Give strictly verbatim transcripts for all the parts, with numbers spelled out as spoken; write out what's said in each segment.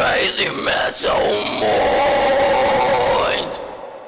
Crazy Metal Mind.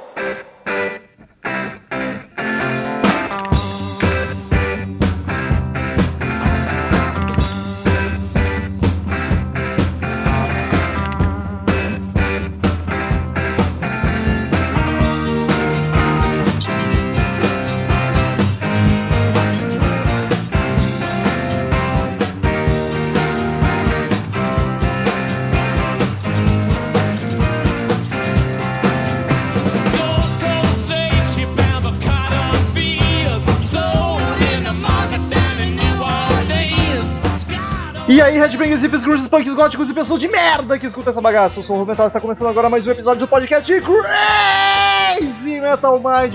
E aí, Headbangers, hippies, grunges, punks, góticos e pessoas de merda que escutam essa bagaça. Eu sou o Rubental e está começando agora mais um episódio do podcast Crazy Metal Mind.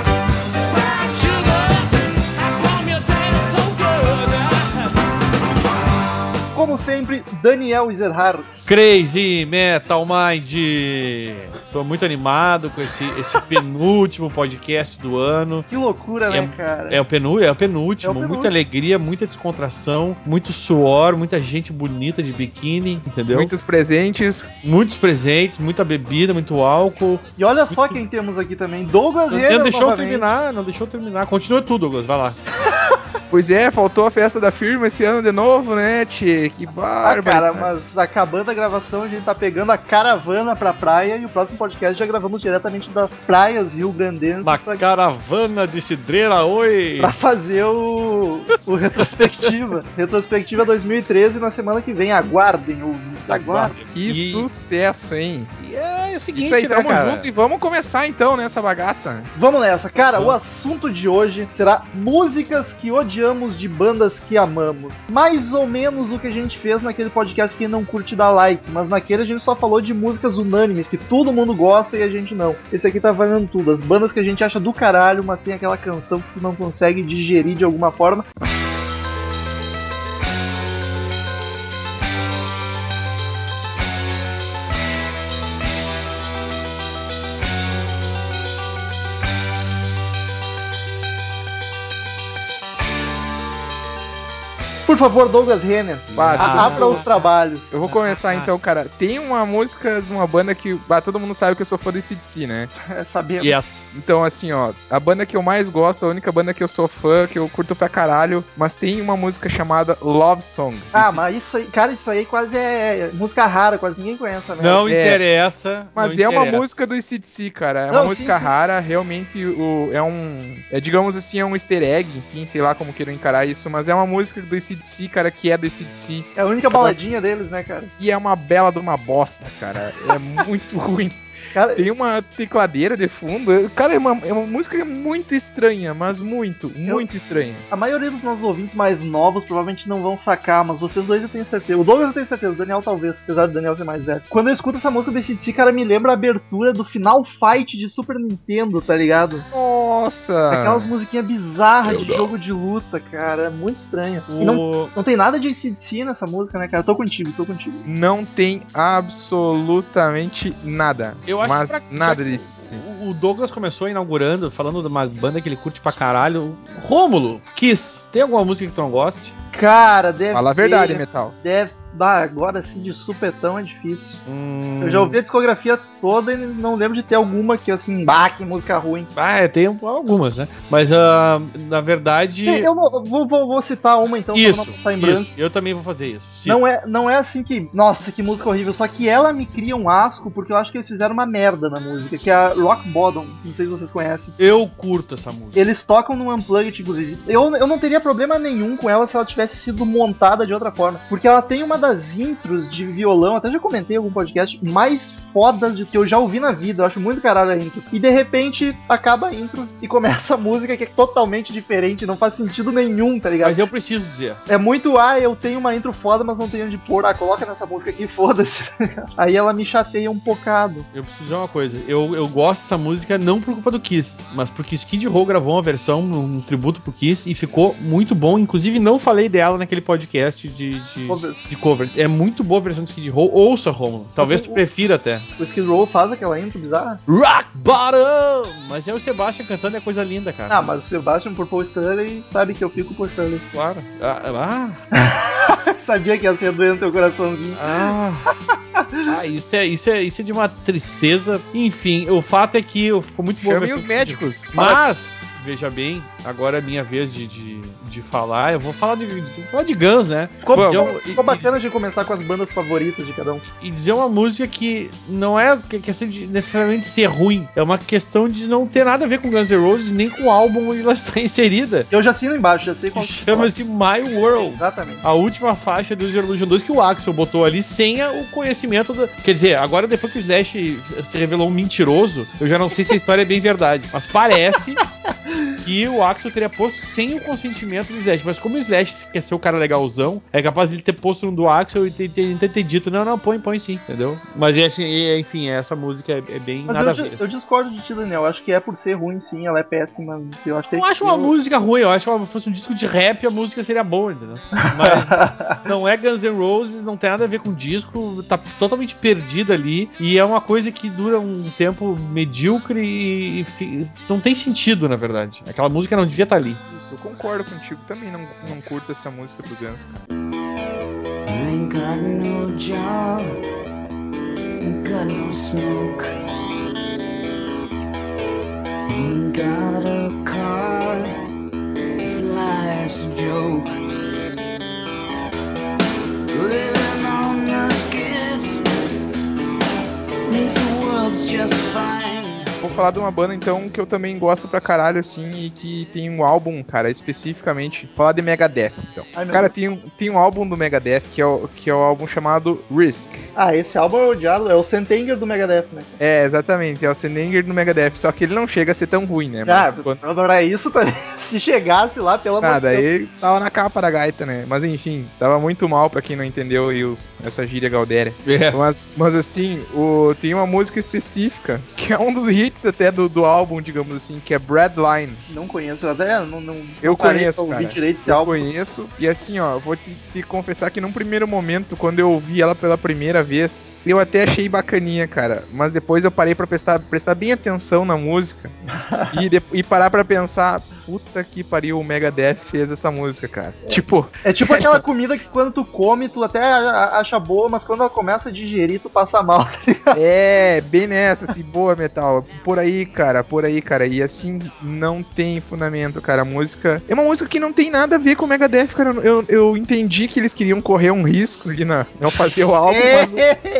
Como sempre, Daniel Ezerhard. Crazy Metal Mind. Tô muito animado com esse, esse penúltimo podcast do ano. Que loucura, é, né, cara? É o, penú, é o penúltimo. É o penúltimo. Muita alegria, muita descontração, muito suor, muita gente bonita de biquíni, entendeu? Muitos presentes. Muitos presentes, muita bebida, muito álcool. E olha só muito... quem temos aqui também, Douglas Não, Renner. Não deixou novamente. terminar, não deixou terminar. Continua tudo, Douglas, vai lá. Pois é, faltou a festa da firma esse ano de novo, né, tchê? Que bárbaro. Ah, cara, mas acabando a gravação, a gente tá pegando a caravana pra praia e o próximo podcast já gravamos diretamente das praias rio-grandenses. Na pra... caravana de cidreira, oi! Pra fazer o, o retrospectiva. Retrospectiva dois mil e treze na semana que vem. Aguardem, ouvintes, aguardem. Que e... sucesso, hein? E é, é o seguinte, Isso aí, né, tamo cara? junto e vamos começar então nessa bagaça. Vamos nessa, cara. O assunto de hoje será músicas que odiamos de bandas que amamos. Mais ou menos o que a gente fez naquele podcast que não curte dar like, mas naquele a gente só falou de músicas unânimes, que todo mundo gosta e a gente não. Esse aqui tá valendo tudo. As bandas que a gente acha do caralho, mas tem aquela canção que tu não consegue digerir de alguma forma. Por favor, Douglas Renner, ah, abra os trabalhos. Eu vou começar então, cara. Tem uma música de uma banda que bah, todo mundo sabe que eu sou fã de A C/D C, né? É, sabemos. Yes. Então, assim, ó, a banda que eu mais gosto, a única banda que eu sou fã, que eu curto pra caralho, mas tem uma música chamada Love Song. Ah, mas isso aí, cara, isso aí quase é música rara, quase ninguém conhece, né? Não é, interessa. Mas não é interessa. uma música do A C/D C, cara. É não, uma música sim, rara, realmente o, é um... É, digamos assim, é um easter egg, enfim, sei lá como queiram encarar isso, mas é uma música do A C/D C, cara, que é do A C/D C. É a única baladinha deles, né, cara? E é uma bela de uma bosta, cara. É muito ruim. Cara, tem uma tecladeira de fundo. Cara, é uma, é uma música muito estranha, mas muito, muito eu, estranha. A maioria dos nossos ouvintes mais novos provavelmente não vão sacar, mas vocês dois eu tenho certeza. O Douglas eu tenho certeza, o Daniel talvez, apesar do Daniel ser mais velho. Quando eu escuto essa música do A C D C, cara, me lembra a abertura do Final Fight de Super Nintendo, tá ligado? Nossa! Aquelas musiquinhas bizarras eu de não. jogo de luta, cara. É muito estranho. O... E não, não tem nada de A C D C nessa música, né, cara? Tô contigo, tô contigo. Não tem absolutamente nada. Eu acho mas que pra, nada disso. Sim. O Douglas começou inaugurando, falando de uma banda que ele curte pra caralho. Rômulo, Kiss. Tem alguma música que tu não goste? Cara, deve Fala a verdade, ter, Metal. Deve... Bah, agora assim de supetão é difícil. Hum... Eu já ouvi a discografia toda e não lembro de ter alguma que assim, bah, que música ruim. Ah, é, tem algumas, né? Mas uh, na verdade. Eu não, vou, vou, vou citar uma então, isso, pra não passar em branco. Isso. Eu também vou fazer isso. Não é, não é assim que. Nossa, que música horrível. Só que ela me cria um asco porque eu acho que eles fizeram uma merda na música, que é a Rock Bottom. Não sei se vocês conhecem. Eu curto essa música. Eles tocam no Unplugged, inclusive. Eu, eu não teria problema nenhum com ela se ela tivesse sido montada de outra forma. Porque ela tem uma das intros de violão, até já comentei em algum podcast, mais fodas de que eu já ouvi na vida. Eu acho muito caralho a intro. E de repente acaba a intro e começa a música que é totalmente diferente, não faz sentido nenhum, tá ligado? Mas eu preciso dizer. É muito, ah, eu tenho uma intro foda, mas não tenho onde pôr. Ah, coloca nessa música aqui, foda-se. Aí ela me chateia um bocado. Eu preciso dizer uma coisa. Eu, eu gosto dessa música não por culpa do Kiss, mas porque Skid Row gravou uma versão, um tributo pro Kiss, e ficou muito bom. Inclusive, não falei dela naquele podcast de, de, covers. de covers. É muito boa a versão do Skid Row. Ouça, Romulo. Talvez assim, tu prefira até. O Skid Row faz aquela intro bizarra? Rock Bottom! Mas é o Sebastian cantando, é coisa linda, cara. Ah, mas o Sebastian por Paul Stanley sabe que eu fico por Stanley. Claro. Ah! ah. Sabia que ia ser doendo teu coraçãozinho. Ah! Ah, isso é, isso, é, isso é de uma tristeza. Enfim, o fato é que ficou muito bom. Chamem os médicos. Mas, veja bem, agora é minha vez de, de, de falar. Eu vou falar de, de, falar de Guns, né? Ficou, Bom, ficou, ficou e, bacana e, de começar com as bandas favoritas de cada um. E dizer uma música que não é questão de necessariamente ser ruim. É uma questão de não ter nada a ver com Guns N' Roses, nem com o álbum onde ela está inserida. Eu já assino embaixo, já sei qual que chama-se My World. Exatamente. A última faixa do Zero Illusion dois que o Axl botou ali sem o conhecimento do... Quer dizer, agora depois que o Slash se revelou um mentiroso, eu já não sei se a história é bem verdade. Mas parece que o Axl teria posto sem o consentimento do Slash. Mas como o Slash quer ser o cara legalzão, é capaz de ele ter posto um do Axl e ter, ter, ter, ter dito, não, não, põe, põe sim, entendeu? Mas assim, enfim, essa música é, é bem Mas nada eu, a ver. Eu discordo de ti, Daniel. Eu acho que é por ser ruim, sim, ela é péssima. Eu acho que Eu acho uma eu... música ruim, eu acho que se fosse um disco de rap, a música seria boa, entendeu? Mas não é Guns N' Roses, não tem nada a ver com o disco, tá totalmente perdida ali, e é uma coisa que dura um tempo medíocre e, e não tem sentido, na verdade. Aquela música não devia estar ali. Eu concordo contigo, também não, não curto essa música do Guns, cara. I ain't got no job, ain't got no smoke, ain't got a car, this life's a joke, living on the skids, thinks the world's just fine. Vou falar de uma banda, então, que eu também gosto pra caralho, assim, e que tem um álbum, cara, especificamente. Vou falar de Megadeth, então. Ai, cara, tem um, tem um álbum do Megadeth, que é, o, que é o álbum chamado Risk. Ah, esse álbum é odiado, é o Sentenger do Megadeth, né? É, exatamente, é o Sentenger do Megadeth, só que ele não chega a ser tão ruim, né? Ah, mas, quando... agora isso também, se chegasse lá, pelo amor de Deus. Ah, daí tava na capa da gaita, né? Mas enfim, tava muito mal pra quem não entendeu aí os, essa gíria gaudéria. É. Mas, mas assim, o, tem uma música específica, que é um dos hits até do, do álbum, digamos assim, que é Breadline. Não conheço, até não, não eu conheço, cara. Direito esse eu álbum. conheço, e assim, ó, vou te, te confessar que num primeiro momento, quando eu ouvi ela pela primeira vez, eu até achei bacaninha, cara, mas depois eu parei pra prestar, prestar bem atenção na música e, de, e parar pra pensar, puta que pariu, o Megadeth fez essa música, cara. É, tipo... É tipo aquela comida que quando tu come, tu até acha boa, mas quando ela começa a digerir, tu passa mal, tá ligado? É, bem nessa, assim, boa, Metal. Por aí, cara, por aí, cara. E assim, não tem fundamento, cara. A música... É uma música que não tem nada a ver com o Megadeth, cara. Eu, eu entendi que eles queriam correr um risco ali na... Não fazer o álbum, mas...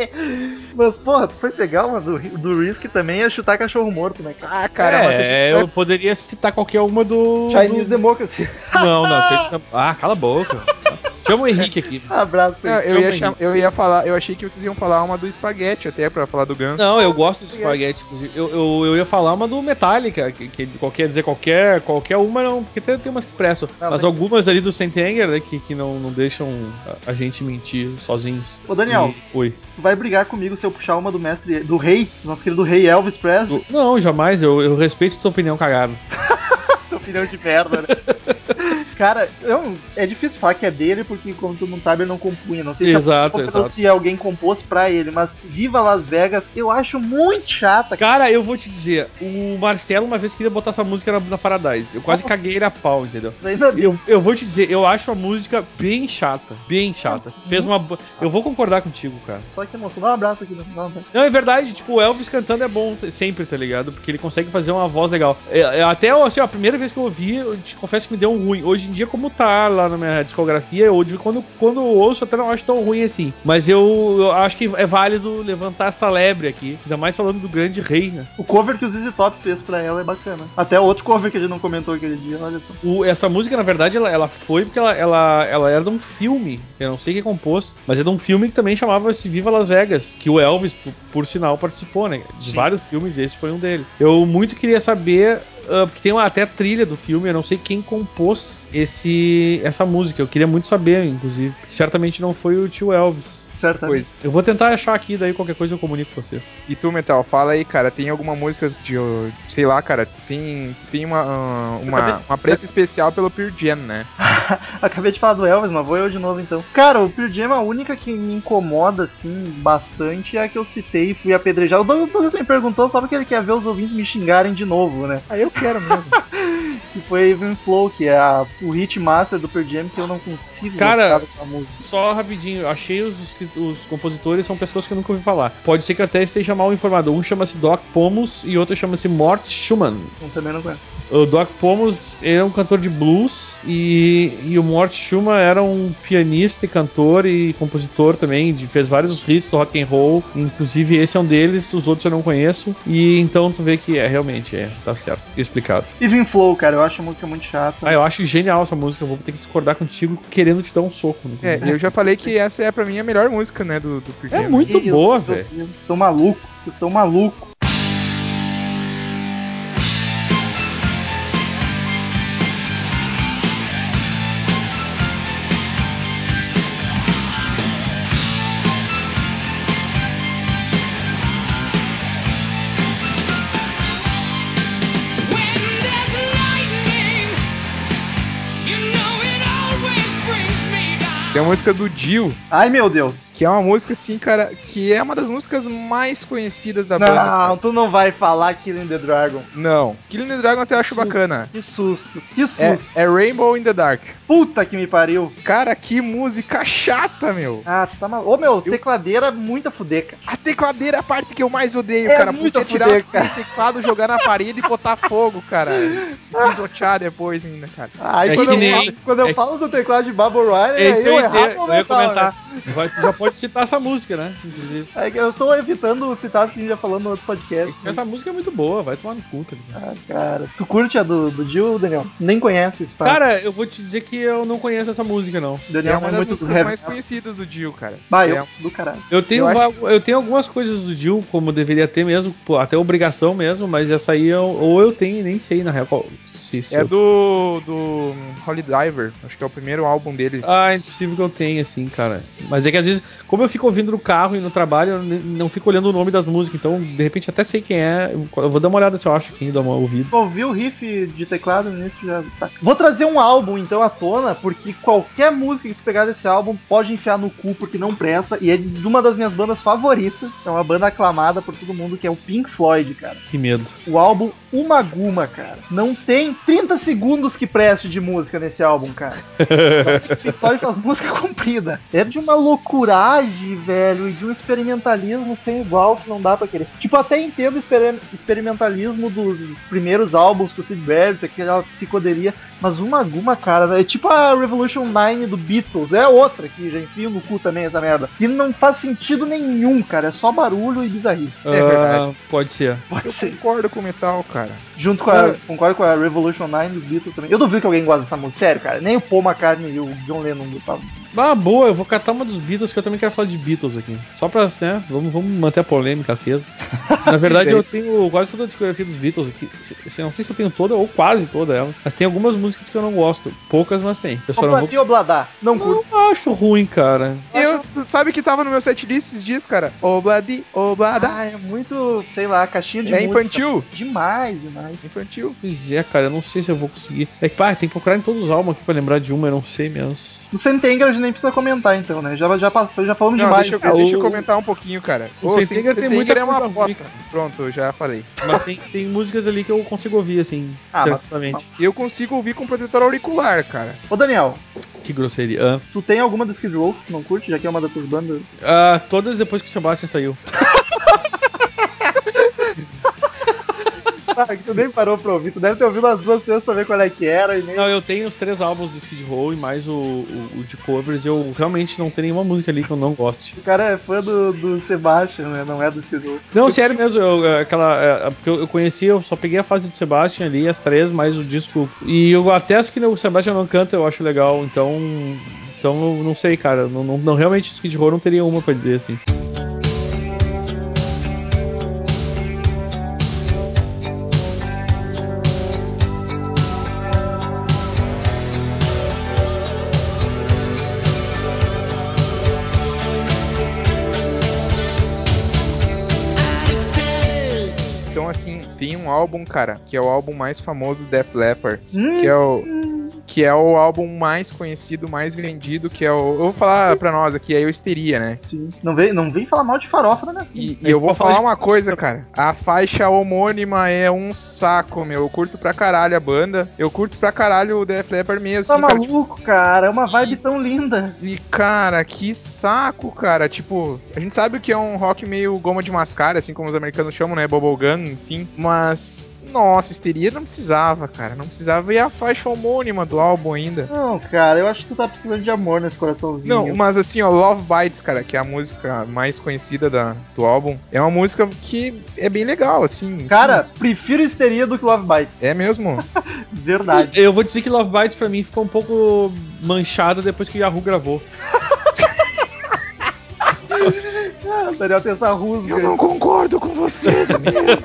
Mas, porra, tu foi pegar uma do, do Risk também ia chutar cachorro morto, né, cara? Ah, cara, é, mas gente... eu poderia citar qualquer uma do... Chinese do... Democracy. Não, não. Tinha... Ah, cala a boca. Chama o Henrique aqui. Abraço. Não, eu, ia cham... eu ia falar, eu achei que vocês iam falar uma do Espaguete até pra falar do Guns. Não, eu gosto do Espaguete. Eu, eu, eu ia falar uma do Metallica, que, que qualquer dizer qualquer, qualquer uma não, porque tem, tem umas que prestam. Não, mas, mas algumas ali do Sentenger, né, que, que não, não deixam a, a gente mentir sozinhos. Ô Daniel, e... Oi. Tu vai brigar comigo se eu puxar uma do mestre, do rei, nosso querido rei Elvis Presley? Não, jamais, eu, eu respeito tua opinião cagada. Tua opinião de merda, né? Cara, eu, é difícil falar que é dele, porque como todo mundo sabe, ele não compunha. Não sei se, exato, é, exato. se alguém compôs pra ele, mas Viva Las Vegas eu acho muito chata. Cara, eu vou te dizer, o Marcelo uma vez queria botar essa música na, na Paradise. Eu quase Nossa. caguei ele a pau, entendeu? Eu, eu vou te dizer, eu acho a música bem chata, bem chata. Uhum. Fez uma... Eu vou concordar contigo, cara. Só que emoção, dá um abraço aqui. Não, não. não, é verdade, tipo, o Elvis cantando é bom sempre, tá ligado? Porque ele consegue fazer uma voz legal. É, até assim, a primeira vez que eu ouvi, eu te confesso que me deu um ruim. Hoje em dia, como tá lá na minha discografia, eu, quando, quando eu ouço, até não acho tão ruim assim. Mas eu, eu acho que é válido levantar esta lebre aqui. Ainda mais falando do grande rei, né? O cover que o Z Z Top fez pra ela é bacana. Até outro cover que a gente não comentou aquele dia, olha só. O, essa música, na verdade, ela, ela foi porque ela, ela, ela era de um filme. Eu não sei quem compôs, mas é de um filme que também chamava-se Viva Las Vegas, que o Elvis, por, por sinal, participou, né? De Sim. vários filmes, esse foi um deles. Eu muito queria saber... Uh, porque tem uma, até a trilha do filme, eu não sei quem compôs esse, essa música. Eu queria muito saber, inclusive. Certamente não foi o tio Elvis. Certamente. Eu vou tentar achar aqui, daí qualquer coisa eu comunico com vocês. E tu, Metal, fala aí, cara, tem alguma música de, sei lá, cara, tu tem, tu tem uma, uh, uma, acabei... uma preço especial pelo Pearl Jam, né? Acabei de falar do Elvis, mas vou eu de novo então. Cara, o Pearl Jam, a única que me incomoda, assim, bastante é a que eu citei e fui apedrejado. O Douglas me perguntou só porque ele quer ver os ouvintes me xingarem de novo, né? Ah, eu quero mesmo. que foi Even Flow, que é a, o hit master do Pearl Jam, que eu não consigo Cara, gostar dessa música. Só rapidinho, eu achei os, os compositores são pessoas que eu nunca ouvi falar. Pode ser que eu até esteja mal informado. Um chama-se Doc Pomus e outro chama-se Mort Schumann. Eu também não conheço. O Doc Pomus é um cantor de blues e, e o Mort Schumann era um pianista e cantor e compositor também, de, fez vários hits do rock and roll, inclusive esse é um deles, os outros eu não conheço, e então tu vê que é, realmente, é, tá certo, explicado. Even Flow, cara, eu acho a música muito chata. Ah, eu acho genial essa música, eu vou ter que discordar contigo querendo te dar um soco. Né? É, eu já falei que essa é pra mim a melhor música, né, do, do Pearl Jam. É muito Ih, boa, eu, velho. Vocês estão malucos, vocês estão malucos. Tem a música do Dio. Ai, meu Deus. Que é uma música, assim, cara, que é uma das músicas mais conhecidas da não, banda. Não, tu não vai falar Killing the Dragon. Não. Killing the Dragon eu até acho susto, bacana. Que susto, que susto. É, é Rainbow in the Dark. Puta que me pariu. Cara, que música chata, meu. Ah, tu tá maluco. Ô, meu, eu... tecladeira muito a fuder, cara. A tecladeira é a parte que eu mais odeio, é cara. Podia tirar fuder, o teclado, jogar na parede e botar fogo, cara. E pisotear depois ainda, cara. Ah, e é quando, eu, nem... falo, quando eu é... falo do teclado de Bubble Rider, é isso aí que eu ia dizer, eu, eu ia comentar. Vai, tu já pode citar essa música, né? Inclusive. É que eu tô evitando citar que a gente já falou no outro podcast. Essa mas... música é muito boa, vai tomar no cu, tá ligado? Ah, cara. Tu curte a do, do Jill, Daniel? Nem conhece esse papo. Cara, eu vou te dizer que eu não conheço essa música, não. Daniel é uma é das músicas heavy. mais conhecidas do Jill, cara. Bah, é eu, do caralho. Eu tenho, eu, va- acho... eu tenho algumas coisas do Jill, como deveria ter mesmo, até obrigação mesmo, mas essa aí eu, ou eu tenho e nem sei, na real, qual. Se, se é eu... do, do Holy Diver, acho que é o primeiro álbum dele. Ah, é impossível que eu tenha, assim, cara. Mas é que às vezes, como eu fico ouvindo no carro e no trabalho, eu não fico olhando o nome das músicas, então de repente até sei quem é. Eu vou dar uma olhada se eu acho quem dá uma ouvida. Ouvi o riff de teclado nisso já saca. Vou trazer um álbum então à tona, porque qualquer música que tu pegar desse álbum pode enfiar no cu porque não presta, e é de uma das minhas bandas favoritas, é uma banda aclamada por todo mundo, que é o Pink Floyd, cara. Que medo. O álbum Uma Guma, cara. Não tem trinta segundos que preste de música nesse álbum, cara. O Pink Floyd faz música comprida. É de uma loucuragem, velho, e de um experimentalismo sem igual que não dá pra querer. Tipo, até entendo o exper- experimentalismo dos primeiros álbuns com o Sid Barrett, aquela psicodelia, mas Uma Guma, cara, é tipo a Revolution nove do Beatles, é outra que já enfio no cu também essa merda, que não faz sentido nenhum, cara, é só barulho e bizarrice. Uh, é verdade. Pode ser. Pode eu ser. concordo com o metal, cara. Junto com a, concordo com a Revolution nove dos Beatles também. Eu duvido que alguém goste dessa música, sério, cara, nem o Paul McCartney e o John Lennon gostavam. Ah, boa, eu vou catar uma dos Beatles, que eu também quero falar de Beatles aqui. Só pra, né, vamos, vamos manter a polêmica acesa. Na verdade, eu tenho quase toda a discografia dos Beatles aqui. Não sei se eu tenho toda ou quase toda ela. Mas tem algumas músicas que eu não gosto. Poucas, mas tem. Eu só não vou... Obladá, não curto. Não acho ruim, cara. Eu, tu sabe que tava no meu setlist esses dias, cara? Obladi, Oblada. Ah, é muito, sei lá, caixinha de É música. infantil? Demais, demais. Infantil. Pois é, cara, eu não sei se eu vou conseguir. É que, pá, tem que procurar em todos os álbuns aqui pra lembrar de uma, eu não sei mesmo. No Sentenger a gente nem precisa comentar, então, né? Já, já passou, já falamos não, demais. Deixa eu, Ah, deixa eu o... comentar um pouquinho, cara. O Sentenger tem muita é uma coisa aposta. ruim. Pronto, eu já falei. Mas tem, tem músicas ali que eu consigo ouvir, assim, ah, tranquilamente. Mas... Eu consigo ouvir com protetor auricular, cara. Ô, Daniel. Que grosseria. Ah. Tu tem alguma do Skid Row que tu não curte, já que é uma das tuas bandas? Ah, todas depois que o Sebastian saiu. Ah, que tu nem parou pra ouvir, tu deve ter ouvido as duas vezes pra ver qual é que era e nem... Não, eu tenho os três álbuns do Skid Row e mais o, o, o de covers, eu realmente não tenho nenhuma música ali que eu não goste. O cara é fã do, do Sebastian, né? Não é do Skid Row. Não, sério mesmo, eu, aquela, porque eu, eu conheci, eu só peguei a fase do Sebastian ali, as três, mais o disco, e eu até as que o Sebastian não canta eu acho legal, então, então eu não sei, cara, não, não, não realmente o Skid Row não teria uma pra dizer assim. Assim, tem um álbum, cara, que é o álbum mais famoso do Def Leppard, hum, que é o que é o álbum mais conhecido, mais vendido, que é o... Eu vou falar pra nós aqui, é o Histeria, né? Sim. Não vem, não vem falar mal de Farofa, né? E, e eu vou falar uma coisa, cara. A faixa homônima é um saco, meu. Eu curto pra caralho a banda. Eu curto pra caralho o Def Leppard mesmo. Tá assim, maluco, cara, tipo, cara. É uma vibe que... tão linda. E, cara, que saco, cara. Tipo, a gente sabe que é um rock meio goma de mascara, assim como os americanos chamam, né? Bubblegum, enfim. Mas... Nossa, Histeria não precisava, cara. Não precisava. E a faixa homônima do álbum ainda. Não, cara, eu acho que tu tá precisando de amor nesse coraçãozinho. Não, mas assim, ó, Love Bites, cara, que é a música mais conhecida da, do álbum, é uma música que é bem legal, assim. Cara, enfim. Prefiro Histeria do que Love Bites. É mesmo? Verdade. Eu vou dizer que Love Bites pra mim ficou um pouco manchada depois que Yahoo gravou. Ah, o Daniel tem essa rusga. Eu não concordo com você, Daniel.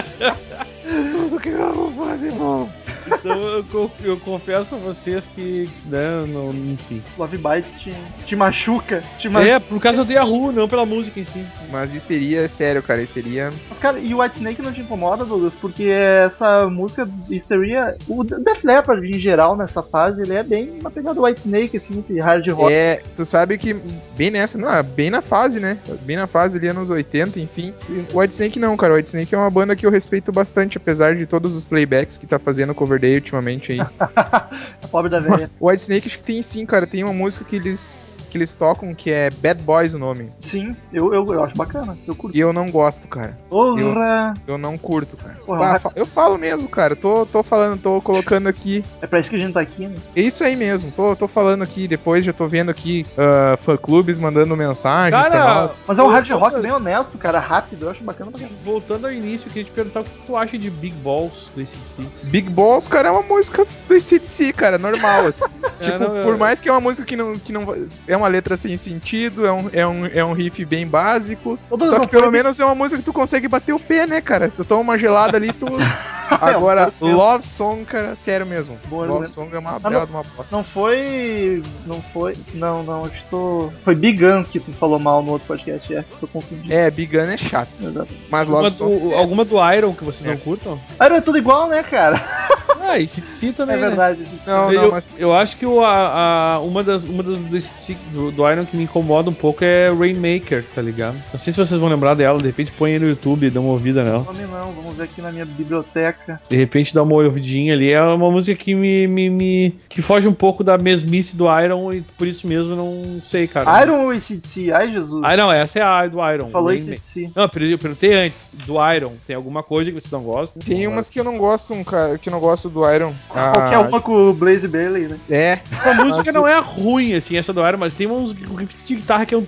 Tudo que eu vou fazer, bom. Então eu, eu confesso pra vocês que, né, não, enfim. Love Bites te, te machuca, te machuca. É, por causa do Yahoo, não pela música em si. Mas Histeria, é sério, cara, Histeria... Mas, cara, e o Whitesnake não te incomoda, Douglas? Porque essa música Histeria, o Def Leppard em geral nessa fase, ele é bem uma pegada do Whitesnake, assim, esse hard rock. É, tu sabe que bem nessa, não, bem na fase, né? Bem na fase ali, anos oitenta, enfim. O Whitesnake não, cara, o Whitesnake é uma banda que eu respeito bastante, apesar de todos os playbacks que tá fazendo cover day ultimamente aí. A pobre da velha. O Whitesnake acho que tem sim, cara. Tem uma música que eles, que eles tocam que é Bad Boys o nome. Sim, eu, eu, eu acho bacana. Eu curto. E eu não gosto, cara. Porra! Eu, eu não curto, cara. Porra, ah, eu falo mesmo, cara. Tô, tô falando, tô colocando aqui. É pra isso que a gente tá aqui, né? É isso aí mesmo. Tô, tô falando aqui. Depois já tô vendo aqui uh, fã-clubes mandando mensagens cara, pra nós. Mas é um hard rock bem honesto, cara. Rápido. Eu acho bacana pra caramba. Voltando ao início, eu queria te perguntar o que tu acha de Big Balls do A C D C. Big Balls, cara, é uma música do A C D C, cara. Normal, assim. Tipo, não, por eu... mais que é uma música que não, que não... É uma letra sem sentido, é um, é um, é um riff bem básico. Todo só que pelo foi... menos é uma música que tu consegue bater o pé, né, cara? Se tu toma uma gelada ali, tu... Agora, é, Love Song, cara, sério mesmo. Boa, Love mesmo. Song é uma bela de uma bosta. Não foi... Não foi... Não, não, acho que tô... Foi Big Gun que tu falou mal no outro podcast, é. Tô confundindo. É, Big Gun é chato. Exato. Mas alguma Love Song... Do, é. Alguma do Iron que vocês é. não curtam? Iron é tudo igual, né, cara? Ah, e A C D C também, é verdade. Né? Não, eu, não, mas... Eu acho que o, a, a, uma das, uma das do, do Iron que me incomoda um pouco é Rainmaker, tá ligado? Não sei se vocês vão lembrar dela, de repente põe aí no YouTube e dá uma ouvida nela. Não, não, vamos ver aqui na minha biblioteca. De repente dá uma ouvidinha ali. É uma música que me, me, me que foge um pouco da mesmice do Iron e por isso mesmo não sei, cara. Iron ou A C D C? Ai, Jesus. Ah, não, essa é a do Iron. Falou A C D C. Não, eu perguntei antes, do Iron. Tem alguma coisa que vocês não gostam? Tem umas que eu não gosto, cara, que eu não gosto do Iron. Ah, qualquer uma com o Blaze Bayley, né? É. A música não é ruim, assim, essa do Iron, mas tem uns riffs de guitarra que é um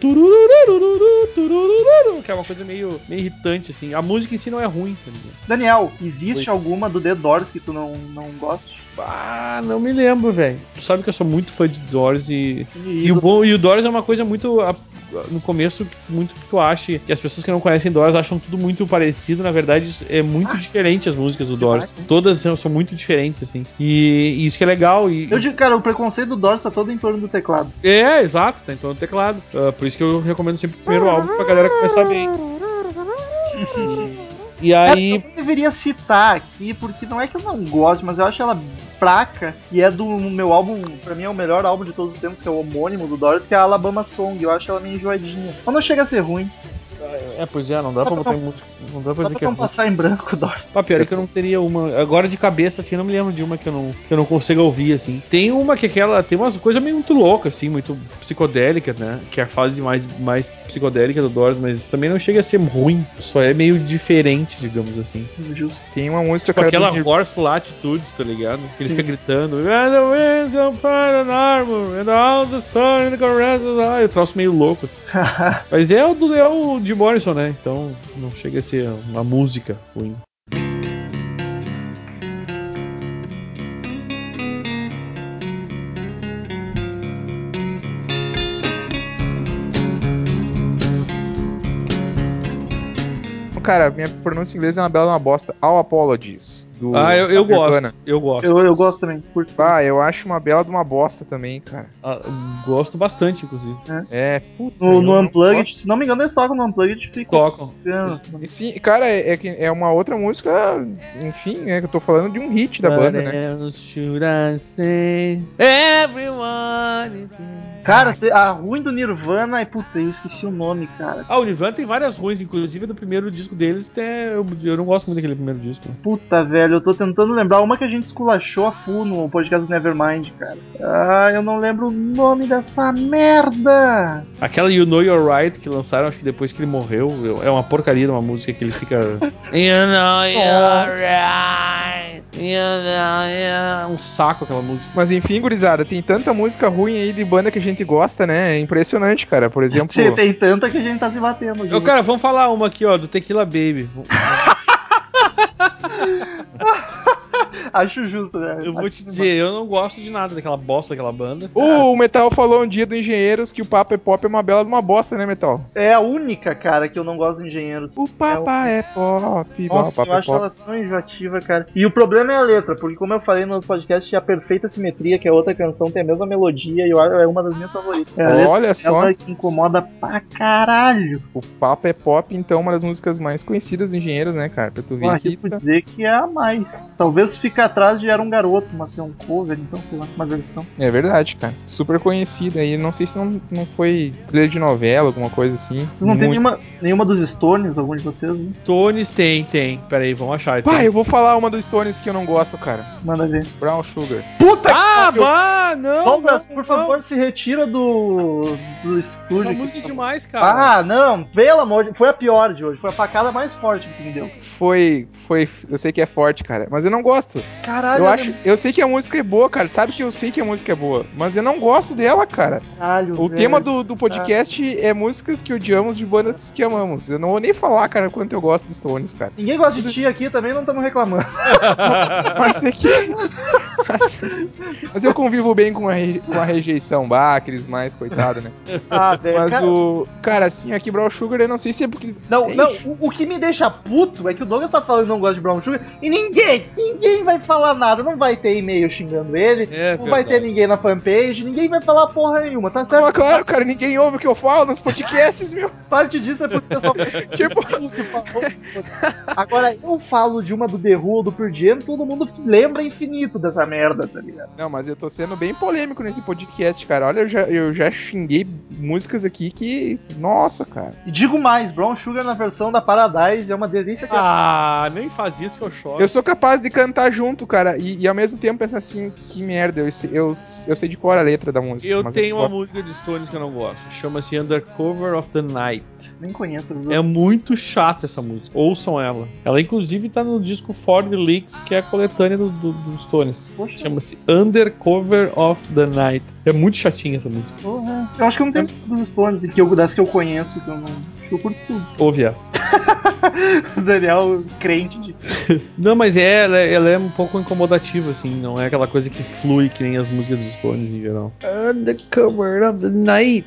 que é uma coisa meio, meio irritante, assim. A música em si não é ruim, tá ligado? Daniel, existe Oi. alguma do The Doors que tu não, não goste? Ah, não me lembro, velho. Tu sabe que eu sou muito fã de Doors e. E, e, o, bom, e o Doors é uma coisa muito. A, no começo, muito que tu acha. Que as pessoas que não conhecem Doors acham tudo muito parecido. Na verdade, é muito ah, diferente as músicas do Doors. Demais, Todas são, são muito diferentes, assim. E, e isso que é legal. E, eu digo, cara, o preconceito do Doors tá todo em torno do teclado. É, exato, tá em torno do teclado. Uh, por isso que eu recomendo sempre o primeiro álbum pra galera começar bem. E aí... Eu deveria citar aqui, porque não é que eu não gosto, mas eu acho ela fraca, e é do meu álbum, pra mim é o melhor álbum de todos os tempos, que é o homônimo do Doors, que é a Alabama Song. Eu acho ela meio enjoadinha. Mas não chega a ser ruim. É, pois é, não dá, dá pra botar não, em música. Não dá pra dá dizer pra que não é passar em branco, Doors. Ah, pior é que eu não teria uma. Agora de cabeça, assim, eu não me lembro de uma que eu não, que eu não consigo ouvir, assim. Tem uma que aquela. Tem umas coisas meio muito loucas, assim, muito psicodélicas, né? Que é a fase mais, mais psicodélica do Doors, mas também não chega a ser ruim. Só é meio diferente, digamos assim. Justo. Tem uma música, tipo, cara, aquela do... Horseful Attitudes, tá ligado? Que ele Sim. fica gritando. And the winds don't find an armor, and all the sun and the caress of the eye. Eu troço meio louco, assim. Mas é o, do, é o Jim Morrison, né? Então não chega a ser uma música ruim. cara, minha pronúncia inglesa é uma bela uma bosta. All Apologies. Do ah, eu, eu gosto. Nirvana. Eu gosto. Eu, eu gosto também. Curto. Ah, eu acho uma bela de uma bosta também, cara. Ah, gosto bastante, inclusive. É, puta. No, no não Unplugged, gosto. se não me engano, eles tocam no Unplugged. Tocam. E sim, cara, é, é, que é uma outra música, enfim, né, que eu tô falando de um hit da banda, né? Should I say everyone? Cara, a ruim do Nirvana é, puta, eu esqueci o nome, cara. Ah, o Nirvana tem várias ruins, inclusive do primeiro disco deles, até eu, eu não gosto muito daquele primeiro disco. Puta, velho, eu tô tentando lembrar uma que a gente esculachou a full no podcast do Nevermind, cara. Ah, eu não lembro o nome dessa merda. Aquela You Know You're Right que lançaram, acho que depois que ele morreu, é uma porcaria de uma música que ele fica You know you're right, you know you're... um saco aquela música. Mas enfim, gurizada, tem tanta música ruim aí de banda que a gente gosta, né? É impressionante, cara. Por exemplo... Tem, tem tanta que a gente tá se batendo. Eu, cara, vamos falar uma aqui, ó, do Tequila Baby. Acho justo, né? Eu vou Acho te dizer, eu não gosto de nada daquela bosta daquela banda. O Metal falou um dia do Engenheiros que o Papa é Pop é uma bela de uma bosta, né, Metal? É a única, cara, que eu não gosto de Engenheiros. O Papa é, o... é Pop. Nossa, Papa eu acho é ela tão enjoativa, cara. E o problema é a letra, porque como eu falei no podcast, a Perfeita Simetria, que é outra canção, tem a mesma melodia e eu, é uma das minhas favoritas. É Olha só. Ela que incomoda pra caralho. O Papa é Pop, então, uma das músicas mais conhecidas do Engenheiros, né, cara? Pra tu ver. Eu arrisco tá... dizer que é a mais. Talvez fique atrás de Era um Garoto, mas é um cover, então, sei lá, uma versão. É verdade, cara. Super conhecida aí. Não sei se não, não foi trilha de novela, alguma coisa assim. Vocês não Muito... tem nenhuma, nenhuma dos Stones, algum de vocês, né? Stones tem, tem. Pera aí, vamos achar. Pá, eu vou falar uma dos Stones que eu não gosto, cara. Manda ver. Brown Sugar. Puta ah, que bah, não, Douglas, não, por não. favor, se retira do, do estúdio. Essa música é demais, cara. Ah, não, pelo amor de... Foi a pior de hoje, foi a facada mais forte que me deu. Foi, foi, eu sei que é forte, cara, mas eu não gosto. Caralho. Eu acho, eu sei que a música é boa, cara, sabe que eu sei que a música é boa, mas eu não gosto dela, cara. Caralho, o velho. tema do, do podcast ah. é músicas que odiamos de bandas que amamos. Eu não vou nem falar, cara, quanto eu gosto dos Stones, cara. Ninguém gosta de ti aqui, também não estamos reclamando. Mas é que... Mas, mas eu convivo bem com a, re... com a rejeição, bah, aqueles mais, coitado, né? Ah, velho. Mas cara... o... Cara, assim, aqui Brown Sugar, eu não sei se é porque... Não, é não, o, o que me deixa puto é que o Douglas tá falando que não gosta de Brown Sugar e ninguém, ninguém vai falar nada. Não vai ter e-mail xingando ele, é, não verdade. vai ter ninguém na fanpage, ninguém vai falar porra nenhuma, tá certo? Não, claro, cara, ninguém ouve o que eu falo nos podcasts, meu. Parte disso é porque o pessoal... tipo... Agora, eu falo de uma do The Who ou do Pearl Jam, todo mundo lembra infinito dessa merda, tá ligado? Não, mas eu tô sendo bem polêmico nesse podcast, cara. Olha, eu já, eu já xinguei músicas aqui que... Nossa, cara. E digo mais, Brown Sugar na versão da Paradise é uma delícia. Que ah, nem faz isso que eu choro. Eu sou capaz de cantar junto, cara, e, e ao mesmo tempo pensar assim, que merda, eu sei, eu, eu sei de cor a letra da música. Eu mas tenho eu uma gosto. música de Stones que eu não gosto. Chama-se Undercover of the Night. Nem conheço as duas. É muito chata essa música. Ouçam ela. Ela, inclusive, tá no disco For the Leaks, que é a coletânea do, do, do Stones. Chama-se Undercover of the Night. É muito chatinha essa música. Porra. Eu acho que eu não tenho é. dos Stones, que eu, das que eu conheço, que eu não... Acho que eu curto tudo. Ouve essa. O Daniel, crente de... Não, mas é, ela, ela é um pouco incomodativa, assim. Não é aquela coisa que flui que nem as músicas dos Stones em geral. Undercover of the Night.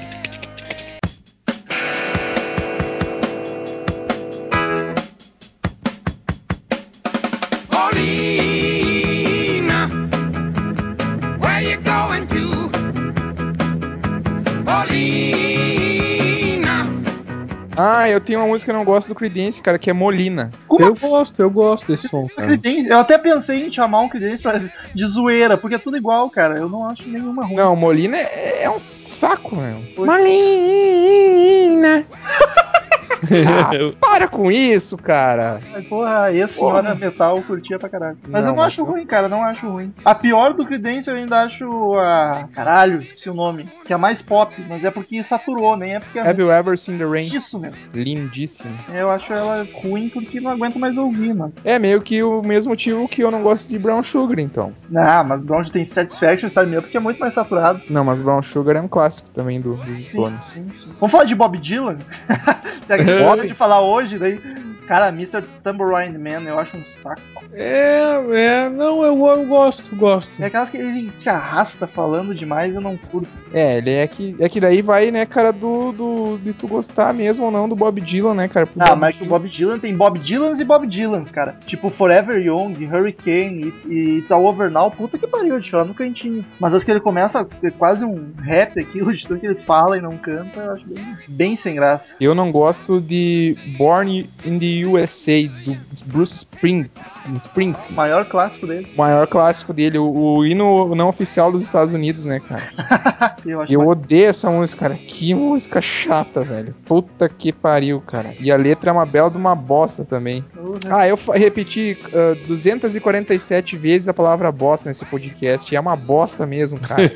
Ah, eu tenho uma música que eu não gosto do Creedence, cara, que é Molina. Como eu assim? gosto, eu gosto desse som, cara. Eu até pensei em chamar um Creedence pra, de zoeira, porque é tudo igual, cara. Eu não acho nenhuma ruim. Não, Molina é, é um saco, meu. Molina! Ah, para com isso, cara. Mas, porra, esse senhora metal curtia pra caralho. Mas não, eu não mas acho não. ruim, cara, não acho ruim. A pior do Creedence eu ainda acho a... Caralho, esqueci o nome. Que é a mais pop, mas é porque saturou, nem é porque... Have you ever seen the rain? Isso mesmo. Lindíssimo. Eu acho ela ruim porque não aguento mais ouvir, mas... É meio que o mesmo motivo que eu não gosto de Brown Sugar, então. Não, mas Brown tem Satisfaction, Star Me Up, porque é muito mais saturado. Não, mas Brown Sugar é um clássico também do, dos Stones. Sim, sim, sim. Vamos falar de Bob Dylan? Se a gente pode falar hoje, daí... Cara, mister Tambourine Man, eu acho um saco. É, é, não, eu, eu gosto, gosto. É aquelas que ele se arrasta falando demais, eu não curto. É, ele é que, é que daí vai, né, cara, do, do de tu gostar mesmo ou não do Bob Dylan, né, cara? Pro Ah, Bob mas que o Bob Dylan tem Bob Dylans e Bob Dylans, cara. Tipo Forever Young, Hurricane e, e It's All Over Now, puta que pariu, de chorar no cantinho. Mas as que ele começa a ter quase um rap aquilo, de tudo que ele fala e não canta, eu acho bem, bem sem graça. Eu não gosto de Born in the U S A, do Bruce Spring, Springsteen. O maior clássico dele. O maior clássico dele, o, o hino não oficial dos Estados Unidos, né, cara? eu acho Eu mais... odeio essa música, cara. Que música chata, velho. Puta que pariu, cara. E a letra é uma bela de uma bosta também. Uhum. Ah, eu repeti uh, duzentas e quarenta e sete vezes a palavra bosta nesse podcast. E é uma bosta mesmo, cara.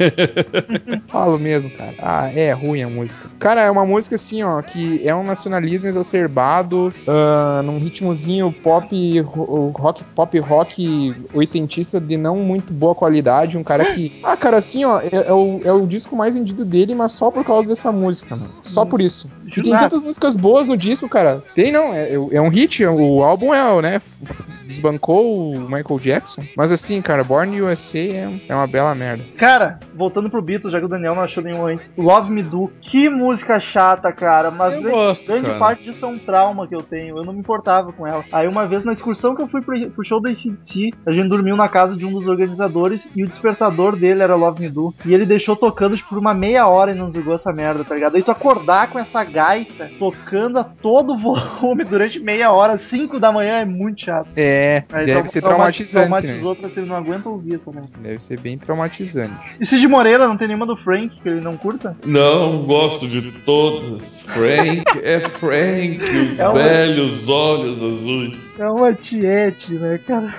Falo mesmo, cara. Ah, é ruim a música. Cara, é uma música assim, ó, que é um nacionalismo exacerbado, uh, num ritmozinho pop rock, pop rock oitentista de não muito boa qualidade. Um cara que... Ah, cara, assim, ó, é, é, o, é o disco mais vendido dele, mas só por causa dessa música, mano. Só por isso. E tem tantas músicas boas no disco, cara. Tem, não. É, é um hit. O álbum é, né, desbancou o Michael Jackson. Mas assim, cara, Born in U S A é, é uma bela merda. Cara, voltando pro Beatles, já que o Daniel não achou nenhum antes. Love Me Do. Que música chata, cara. Mas eu grande, gosto, grande cara. parte disso é um trauma que eu tenho. Eu não me importava com ela. Aí uma vez na excursão que eu fui pro, pro show da A C D C, a gente dormiu na casa de um dos organizadores e o despertador dele era Love Me Do. E ele deixou tocando tipo, por uma meia hora e não desligou essa merda, tá ligado? Aí tu acordar com essa gaita tocando a todo volume durante meia hora, cinco da manhã, é muito chato. É, Aí deve trauma, ser traumatizante, traumatizou né? pra se ele não aguenta ouvir essa merda. Deve ser bem traumatizante. E Cid Moreira, não tem nenhuma do Frank que ele não curta? Não gosto de todas. Frank é Frank, os É uma- velhos olhos azuis. É uma tiete, né, cara?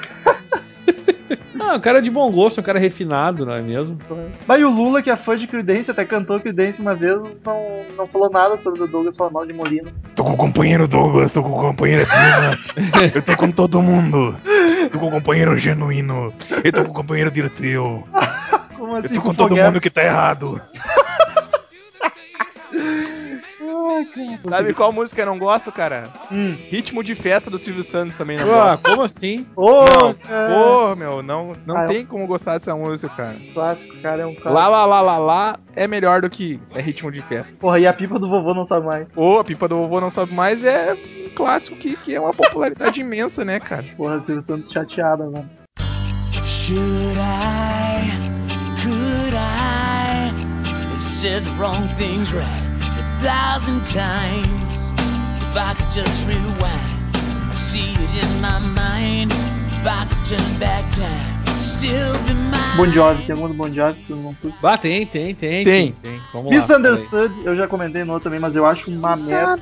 Ah, um cara de bom gosto, um cara refinado, não é mesmo? Mas e o Lula, que é fã de Creedence, até cantou Creedence uma vez, não, não falou nada sobre o Douglas Formal de Molina. Tô com o companheiro Douglas, tô com o companheiro Tina. Eu tô com todo mundo. Tô com o companheiro genuíno. Eu tô com o companheiro Dirceu. Como assim? Eu tô com todo mundo que tá errado. Sabe qual música eu não gosto, cara? Hum. Ritmo de Festa do Silvio Santos também não Ah, gosto. como assim? Ô, Não, cara. porra, meu, não, não Ah, tem como gostar dessa música, cara. Clássico, cara, é um clássico. Lá, lá, lá, lá, lá é melhor do que é Ritmo de Festa. Porra, e a pipa do vovô não sabe mais. Ou A Pipa do Vovô Não Sobe Mais é um clássico que, que é uma popularidade imensa, né, cara? Porra, Silvio Santos chateada, mano. Should I, could I have said the wrong things right a thousand times? If I could just rewind, I see it in my mind. If I could turn back time, it'd still be mine. Bon Jovi, tem alguma do Bon Jovi que você não curte? Bah, tem, tem, tem. Tem. sim, tem. Vamos lá. Misunderstood, eu já comentei no outro também, mas eu acho uma merda.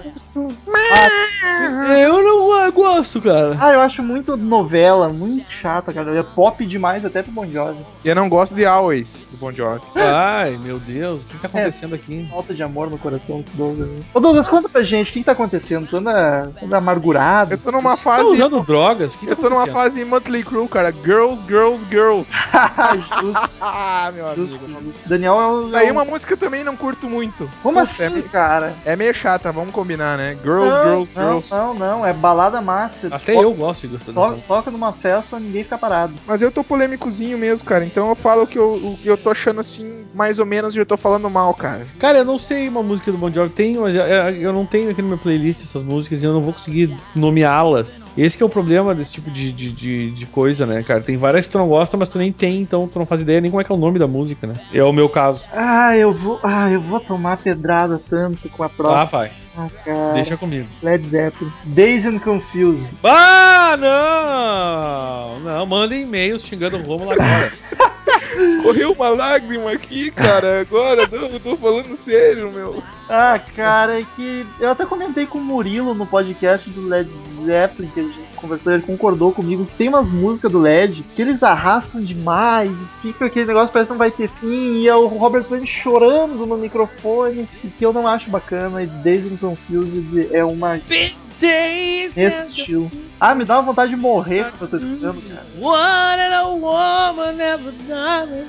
Eu não eu gosto, cara. Ah, eu acho muito novela, muito chata, cara. É pop demais até pro Bon Jovi. E eu não gosto de Always, do Bon Jovi. Ai, meu Deus, o que tá acontecendo aqui? Falta de amor no coração desse Douglas. Ô Douglas, conta pra gente, o que, que tá acontecendo? Tu anda, anda amargurado? Eu tô numa Tá fase... usando drogas? O que tá Eu tô numa acontecendo? fase Motley Crue, cara. Girls, girls, girls. Justo, Ah, meu justo, amigo. justo. Daniel é o... Daí é o- uma música que eu também não curto muito. Como Puta, é assim, meio- cara? É meio chata, vamos combinar, né? Girls, não, girls, não, girls. Não, não, é balada master. Até To- eu gosto de gostar to- dessa. Toca numa festa, ninguém fica parado. Mas eu tô polêmicozinho mesmo, cara. Então eu falo o que eu, o que eu tô achando assim, mais ou menos, e eu tô falando mal, cara. Cara, eu não sei uma música do Bon Jovi. Tem, mas eu, eu não tenho aqui no meu playlist essas músicas e eu não vou conseguir nomeá-las. Esse que é o problema desse tipo de, de, de, de coisa, né, cara? Tem várias que tu não gosta, mas tu nem tem, então tu não faz ideia nem como é que é o nome da música, né? É o meu caso. Ah, eu vou, ah, eu vou tomar pedrada tanto com a Ah, prova. vai. Ah, cara. Deixa comigo. Led Zeppelin. Dazed and Confused. Ah, não! Não, mandem e-mails xingando o Romulo agora. Correu uma lágrima aqui, cara. Agora, não, eu tô falando sério, meu. Ah, cara, é que eu até comentei com o Murilo no podcast do Led Zeppelin, que a gente conversou, ele concordou comigo que tem umas músicas do Led que eles arrastam demais e fica aquele negócio parece que não vai ter fim, e é o Robert Plant chorando no microfone, e que eu não acho bacana, e Dazed and Confused é uma... Nesse estilo. Ah, me dá uma vontade de morrer quando eu tô escutando, cara. What a woman ever done.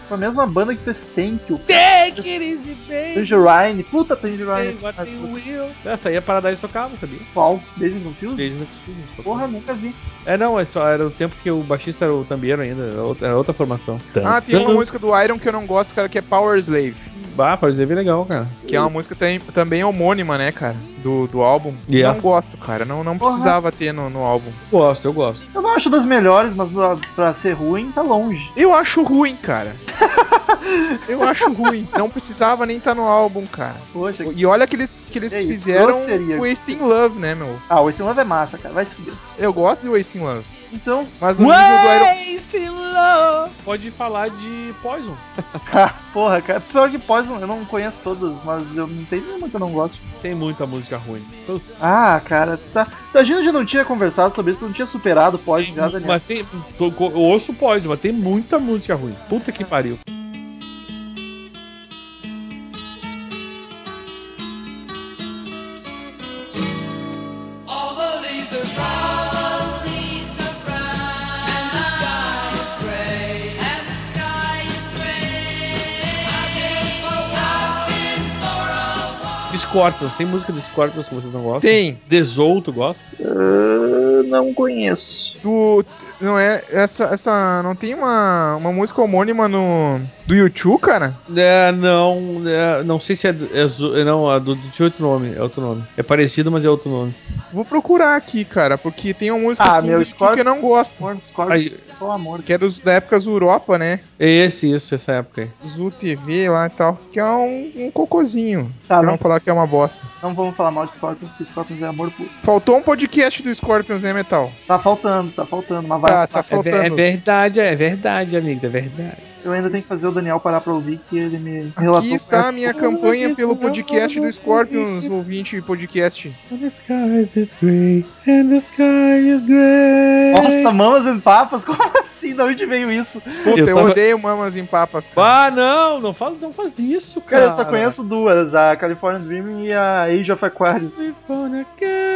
Com a mesma banda que fez Thank You. Take it easy, baby. Tangerine. Puta, Tangerine. Essa aí a Paradise tocava, sabia? Qual? Daisy Confused? Daisy Confused. Porra, nunca vi. É, não, é só, era o tempo que o baixista era o tambieiro ainda, era outra, era outra formação. Ah, tem uma música do Iron que eu não gosto, cara, que é Power Slave. Bah, Power Slave é legal, cara. Que é uma música tem, também homônima, né, cara, do, do álbum. Yes. Não gosto, cara, não, não precisava ter no, no álbum. Eu gosto, eu gosto. Eu não acho das melhores, mas pra ser ruim, tá longe. Eu acho ruim, cara. Eu acho ruim. Não precisava nem estar no álbum, cara. Poxa, e olha que eles, que eles é fizeram Wasting Love, né, meu? Ah, Wasting Love é massa, cara. Vai se fuder. Eu gosto de Wasting Love. Então, mas no nível do Iron... Wasting Love. Pode falar de Poison. Porra, cara. Pior que Poison, eu não conheço todas, mas eu não tenho nenhuma que eu não gosto. Tem muita música ruim. Ah, cara, tá. A gente já não tinha conversado sobre isso, não tinha superado Poison já, Daniel. Mas tem. Tô, eu ouço Poison, mas tem muita música ruim. Puta que pariu. Scorpions, tem música do Scorpions que vocês não gostam? Tem. Desou, tu gosta? Uh, não conheço. Do, não é, essa, essa, não tem uma, uma música homônima no, do YouTube, cara? É, não, é, não sei se é, é não, a do, do tinha outro nome, é outro nome. É parecido, mas é outro nome. Vou procurar aqui, cara, porque tem uma música ah, assim meu, do YouTube que eu não gosto. Scorpions, só amor. Que é dos, da época Zuropa, né? É esse, isso, essa época aí. Zu T V lá e tal, que é um, um cocôzinho. Tá, pra não, não falar que é uma bosta. Não vamos falar mal de Scorpions, que Scorpions é amor puro. Faltou um podcast do Scorpions, né, Metal? Tá faltando, tá faltando, mas vai. Tá, tá faltando. É, é verdade, é verdade, amigo, é verdade. Eu ainda tenho que fazer o Daniel parar pra ouvir, que ele me relatou. Aqui está a minha campanha pelo podcast do Scorpions, ouvinte podcast. And the sky is grey, and the sky is grey. Nossa, Mamas and Papas? Como assim? De onde veio isso? Puta, eu, eu tava... odeio Mamas em Papas, cara. Ah, não, não faz, não faz isso, cara. Cara, eu só conheço duas, a California Dreaming e a Age of Aquarius. California,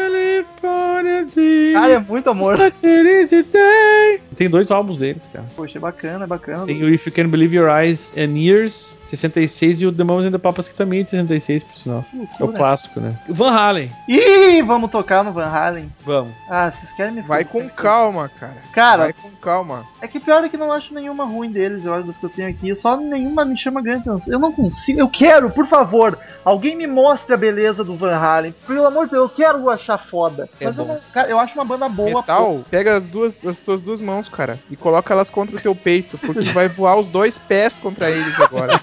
California Dreaming. Cara, é muito amor. Such an easy day. Tem dois álbuns deles, cara. Poxa, é bacana, é bacana. Tem o If You Can Believe Your Eyes and Ears, sessenta e seis, e o The Mamas and the Papas, que também é de sessenta e seis, por sinal. É o clássico, né? O Van Halen. Ih, vamos tocar no Van Halen? Vamos. Ah, vocês querem me... Vai com calma, cara. Cara... Vai com calma. É que pior é que não acho nenhuma ruim deles, eu acho, das que eu tenho aqui. Só nenhuma me chama grande atenção. Eu não consigo... Eu quero, por favor, alguém me mostre a beleza do Van Halen. Pelo amor de Deus, eu quero achar foda. É Mas bom. eu não... Cara, eu acho uma banda boa. Metal, pô. Pega as duas, as tuas duas mãos, cara, e coloca elas contra o teu peito, porque vai voar os dois pés contra eles agora.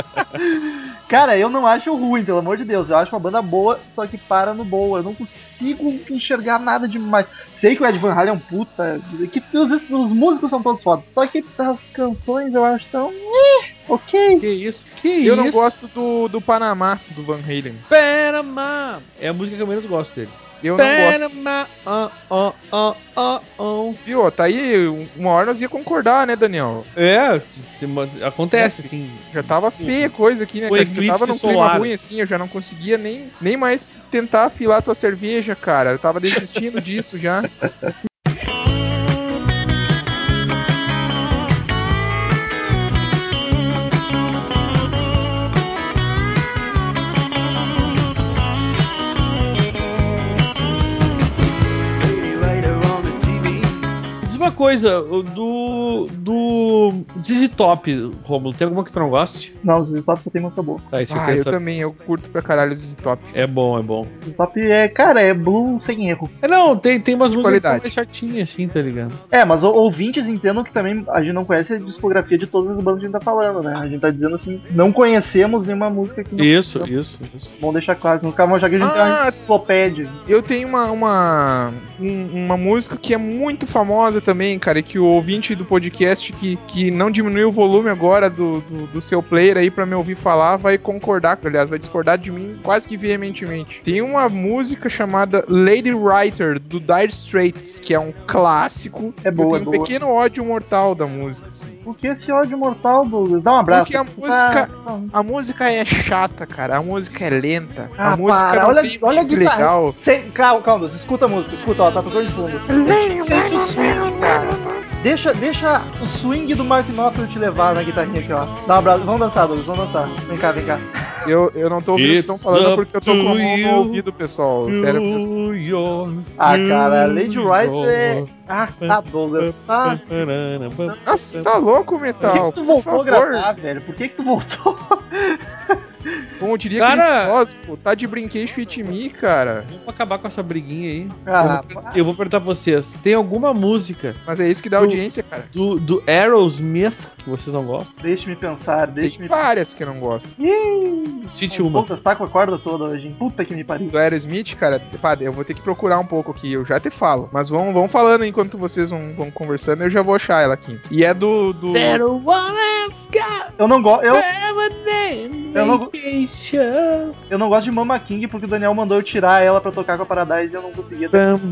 Cara, eu não acho ruim, pelo amor de Deus. Eu acho uma banda boa, só que para no boa. Eu não consigo enxergar nada demais. Sei que o Ed Van Halen é um puta, que os, os músicos são todos foda. Só que as canções eu acho tão... Ok. Que isso? Que eu isso? Eu não gosto do, do Panamá, do Van Halen. Panamá! É a música que eu menos gosto deles. Eu não Panamá, gosto. Oh, oh, oh, oh. Viu, tá aí, uma hora nós ia concordar, né, Daniel? É, se, se, acontece, é, assim. Já tava feia a coisa aqui, né, cara? Já tava num clima solar. ruim, assim, eu já não conseguia nem, nem mais tentar afilar tua cerveja, cara. Eu tava desistindo disso já. Uma coisa, do. do. Z Z Top, Romulo, tem alguma que tu não goste? Não, o Z Z Top só tem música boa. Tá, isso ah, eu, eu também, eu curto pra caralho o Z Z Top. É bom, é bom. O Z Z Top é, cara, é blues sem erro. É, não, tem, tem umas de músicas qualidade. que são mais chatinhas, assim, tá ligado? É, mas ouvintes entendam que também a gente não conhece a discografia de todas as bandas que a gente tá falando, né? A gente tá dizendo assim, não conhecemos nenhuma música que não Isso, conhecemos. isso, isso. Vamos deixar claro, senão os caras vão achar que a gente ah, tem uma enciclopédia. Eu tenho uma, uma, um, uma música que é muito famosa também, cara, e que o ouvinte do podcast que, que não diminuiu o volume agora do, do, do seu player aí pra me ouvir falar, vai concordar, aliás, vai discordar de mim quase que veementemente. Tem uma música chamada Lady Writer, do Dire Straits, que é um clássico. É boa, eu tenho é um boa. pequeno ódio mortal da música, assim. Por que esse ódio mortal, Douglas? Dá um abraço. Porque a música, ah, a música é chata, cara. A música é lenta. Ah, a música para. não olha, tem olha a guitarra. legal. Sem, calma, calma, escuta a música, escuta, ó, tá tocando de fundo. Sente o swing, cara. Deixa, deixa o swing do Mark Knopfler te levar na guitarrinha aqui, ó. Dá um abraço. Vamos dançar, Douglas, vamos dançar. Vem cá, vem cá. Eu, eu não tô ouvindo o que vocês estão falando porque eu tô com a mão no ouvido, pessoal. Sério mesmo. Ah, cara, Lady Writer é... Ah, tá, Douglas, tá... Nossa, tá louco, Metal? Por que, que tu voltou a gravar, velho? Por que que tu voltou? Como diria Cara... aquele filósofo, tá de brinquedo fit me, cara. Vamos acabar com essa briguinha aí. Ah, eu, vou, eu vou perguntar pra vocês, tem alguma música... Mas é isso que dá do, audiência, cara. Do, do Aerosmith que vocês não gostam? Deixe-me pensar, deixe-me... Tem várias que eu não gosto. Cite uma. Puta, você tá com a corda toda hoje, hein? Puta que me pariu. Do Aerosmith, cara, pá, eu vou ter que procurar um pouco aqui, eu já te falo. Mas vão, vão falando enquanto vocês vão, vão conversando, eu já vou achar ela aqui. E é do... do... Eu não gosto... Eu... Eu não, eu não gosto de Mama King porque o Daniel mandou eu tirar ela pra tocar com a Paradise e eu não conseguia.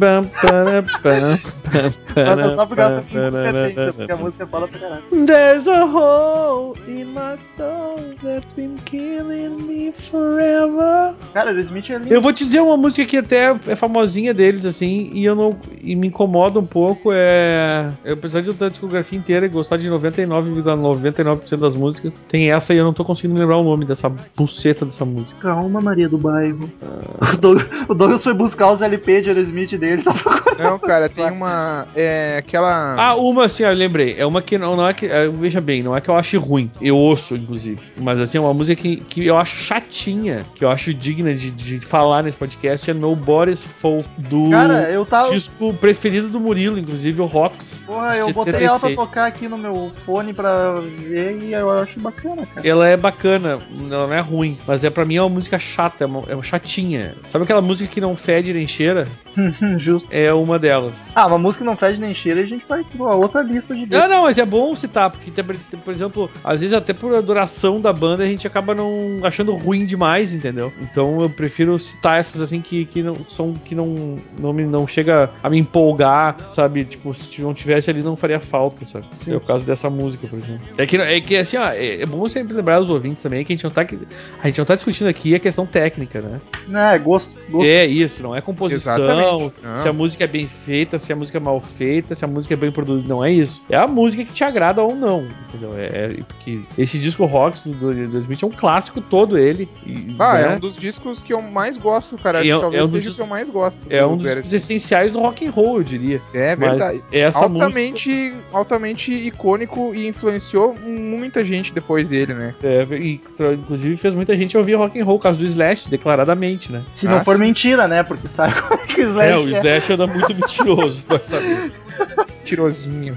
Mas é só por causa da incompetência, porque a música fala pra caralho. There's a hole in my soul that's been killing me forever. Cara, o Smith é lindo. Eu vou te dizer uma música que até é famosinha deles, assim, e eu não. E me incomoda um pouco. É. Eu, apesar de eu ter a discografia inteira e gostar de noventa e nove vírgula noventa e nove por cento das músicas, tem essa e eu não tô conseguindo lembrar o nome dessa buceta dessa música. Calma, Maria do Bairro. Ah. O, Douglas, o Douglas foi buscar os L P de Aerosmith dele, tá procurando. Não, cara, tem uma. É aquela. Ah, uma assim, eu lembrei. É uma que não, não é que. É, veja bem, não é que eu ache ruim. Eu ouço, inclusive. Mas assim, é uma música que, que eu acho chatinha, que eu acho digna de, de falar nesse podcast. É Nobody's Fault, do cara, eu tava... disco preferido do Murilo, inclusive o Rocks. Porra, eu botei ela pra tocar aqui no meu fone pra ver e eu acho bacana, cara. Ela é bacana, ela não é ruim, mas é pra mim é uma música chata, é uma, é uma chatinha. Sabe aquela música que não fede nem cheira? Justo. É uma delas. Ah, uma música que não fede nem cheira, a gente vai pra outra lista de... Não, não, mas é bom citar, porque, por exemplo, às vezes até por adoração da banda, a gente acaba não achando ruim demais, entendeu? Então eu prefiro citar essas assim que, que não são que não não, me, não chega a me empolgar, sabe? Tipo, se não tivesse ali não faria falta, sabe? Sim, é o caso dessa música, por exemplo. É que, é que assim, ó, é, é bom sempre lembrar os ouvintes também que a gente não tá a gente não tá discutindo aqui a questão técnica, né? Não, é gosto, gosto. É isso, não é composição, exatamente. Se a música é bem feita, se a música é mal feita, se a música é bem produzida, não é isso. É a música que te agrada ou não, entendeu? É, é porque esse disco Rocks do dois mil é um clássico todo ele. E, ah, né? É um dos discos que eu mais gosto, cara. É, talvez é um seja dos, o que eu mais gosto. É um dos discos essenciais do rock and roll, eu diria. É verdade. Mas essa altamente, música... altamente icônico e influenciou muita gente depois dele, né? É, e, inclusive fez muita gente ouvir rock and roll, por causa do Slash, declaradamente, né? Se não ah, for sim. mentira, né? Porque sabe como é que o Slash é. o Slash anda muito mentiroso, vai saber. Mentirosinho.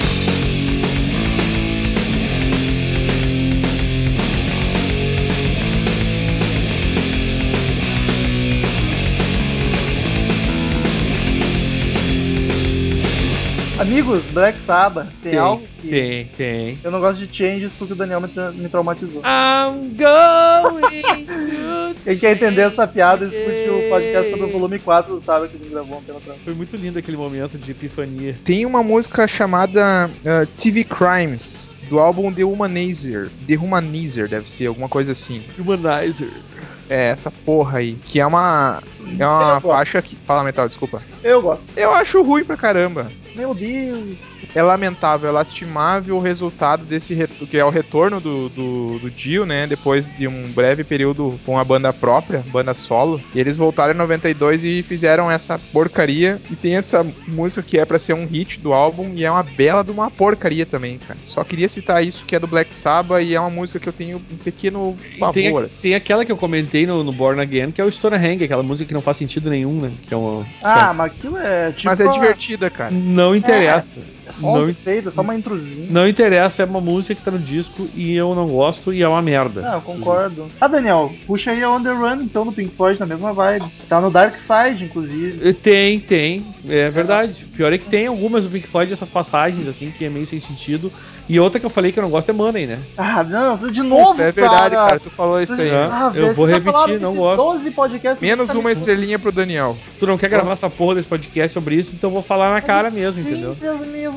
Amigos, Black Sabbath, tem, tem algo que... Tem, tem. Eu não gosto de Changes porque o Daniel me, tra me traumatizou. I'm going to Quem quer entender essa piada, escute o podcast sobre o volume quatro do Sabbath que a gente gravou um tempo atrás. Foi muito lindo aquele momento de epifania. Tem uma música chamada uh, T V Crimes, do álbum The Humanizer. The Humanizer, deve ser, alguma coisa assim. Humanizer. É, essa porra aí. Que é uma. É uma faixa que. Fala, Metal, desculpa. Eu gosto. Eu acho ruim pra caramba. Meu Deus. É lamentável, é lastimável o resultado desse retorno, que é o retorno do, do, do Dio, né? Depois de um breve período com a banda própria, banda solo. E eles voltaram em noventa e dois e fizeram essa porcaria. E tem essa música que é pra ser um hit do álbum. E é uma bela de uma porcaria também, cara. Só queria citar isso, que é do Black Sabbath. E é uma música que eu tenho um pequeno pavor. Tem, assim. tem aquela que eu comentei no, no Born Again, que é o Stonehenge, aquela música que não faz sentido nenhum, né? Que é uma, ah, que é... mas aquilo é tipo... Mas é divertida, cara. Não interessa. É, é só um efeito, é só uma intrusinha. Não interessa, é uma música que tá no disco e eu não gosto e é uma merda. Não, eu concordo. Ah, Daniel, puxa aí a On The Run, então, do Pink Floyd, na mesma vibe. Tá no Dark Side, inclusive. Tem, tem. É verdade. Pior é que tem algumas do Pink Floyd, essas passagens, assim, que é meio sem sentido. E outra que eu falei que eu não gosto é Money, né? Ah, não, de novo, cara. É verdade, cara. cara. Tu falou isso aí. Ah, eu véio, vou repetir, não gosto. doze podcasts Menos uma estrelinha pro Daniel. Tu não quer gravar essa porra desse podcast sobre isso, então eu vou falar na cara mesmo, entendeu? Sempre as mesmas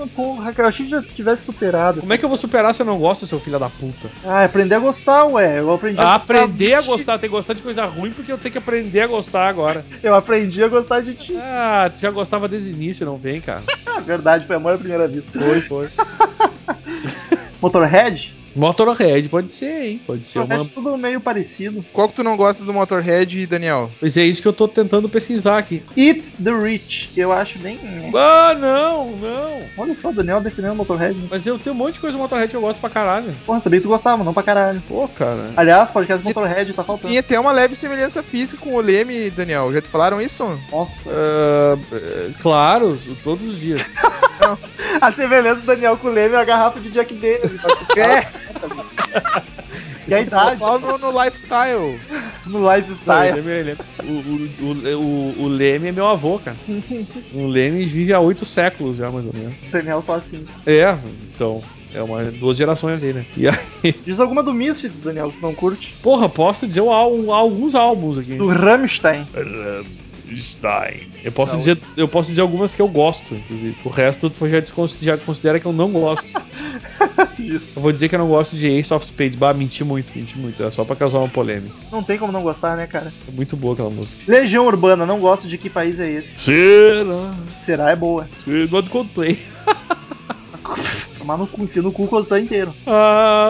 porra, cara. Eu achei que já tivesse superado. Como é que eu vou superar se eu não gosto, seu filho da puta? Ah, aprender a gostar, ué. Eu aprendi Ah, a gostar. aprender a gostar, tem que gostar de coisa ruim porque eu tenho que aprender a gostar agora. Eu aprendi a gostar de ti. Ah, tu já gostava desde o início, não vem, cara. Verdade, foi amor à primeira vista. Foi, foi. Motorhead? Motorhead pode ser, hein? Pode ser Motorhead uma... tudo meio parecido. Qual que tu não gosta do Motorhead, Daniel? Pois é isso que eu tô tentando pesquisar aqui. Eat the Rich. Eu acho bem... Ah, não, não. Olha só, o Daniel defendendo o Motorhead. Mas eu tenho um monte de coisa do Motorhead que eu gosto pra caralho. Porra, sabia que tu gostava, não pra caralho. Pô, cara. Aliás, podcast Motorhead tá faltando. Tem até uma leve semelhança física com o Leme, Daniel. Já te falaram isso? Nossa. Uh, claro, todos os dias. A semelhança do Daniel com o Leme é a garrafa de Jack Daniels. É. E a idade. Fala no, no lifestyle. No Não, lifestyle. ele é- ele é- o, o, o, o, o Leme é meu avô, cara. O Leme vive há oito séculos já, mais ou menos. Daniel só assim. É, então. É uma, duas gerações aí, né? E aí, Diz alguma do Misfits, Daniel, que tu não curte. porra, posso dizer um álbum- alguns álbuns aqui. Do Rammstein. Stein. Eu posso dizer, eu posso dizer algumas que eu gosto, inclusive. O resto tu já, descons- já considera que eu não gosto. Isso. Eu vou dizer que eu não gosto de Ace of Spades. Bah, menti muito, menti muito. É só pra causar uma polêmica. Não tem como não gostar, né, cara? É muito boa aquela música. Legião Urbana, não gosto de que país é esse. Será? Será? É boa. Será do Coldplay. Tomar no cu, enfia no cu o Coldplay inteiro. Ah,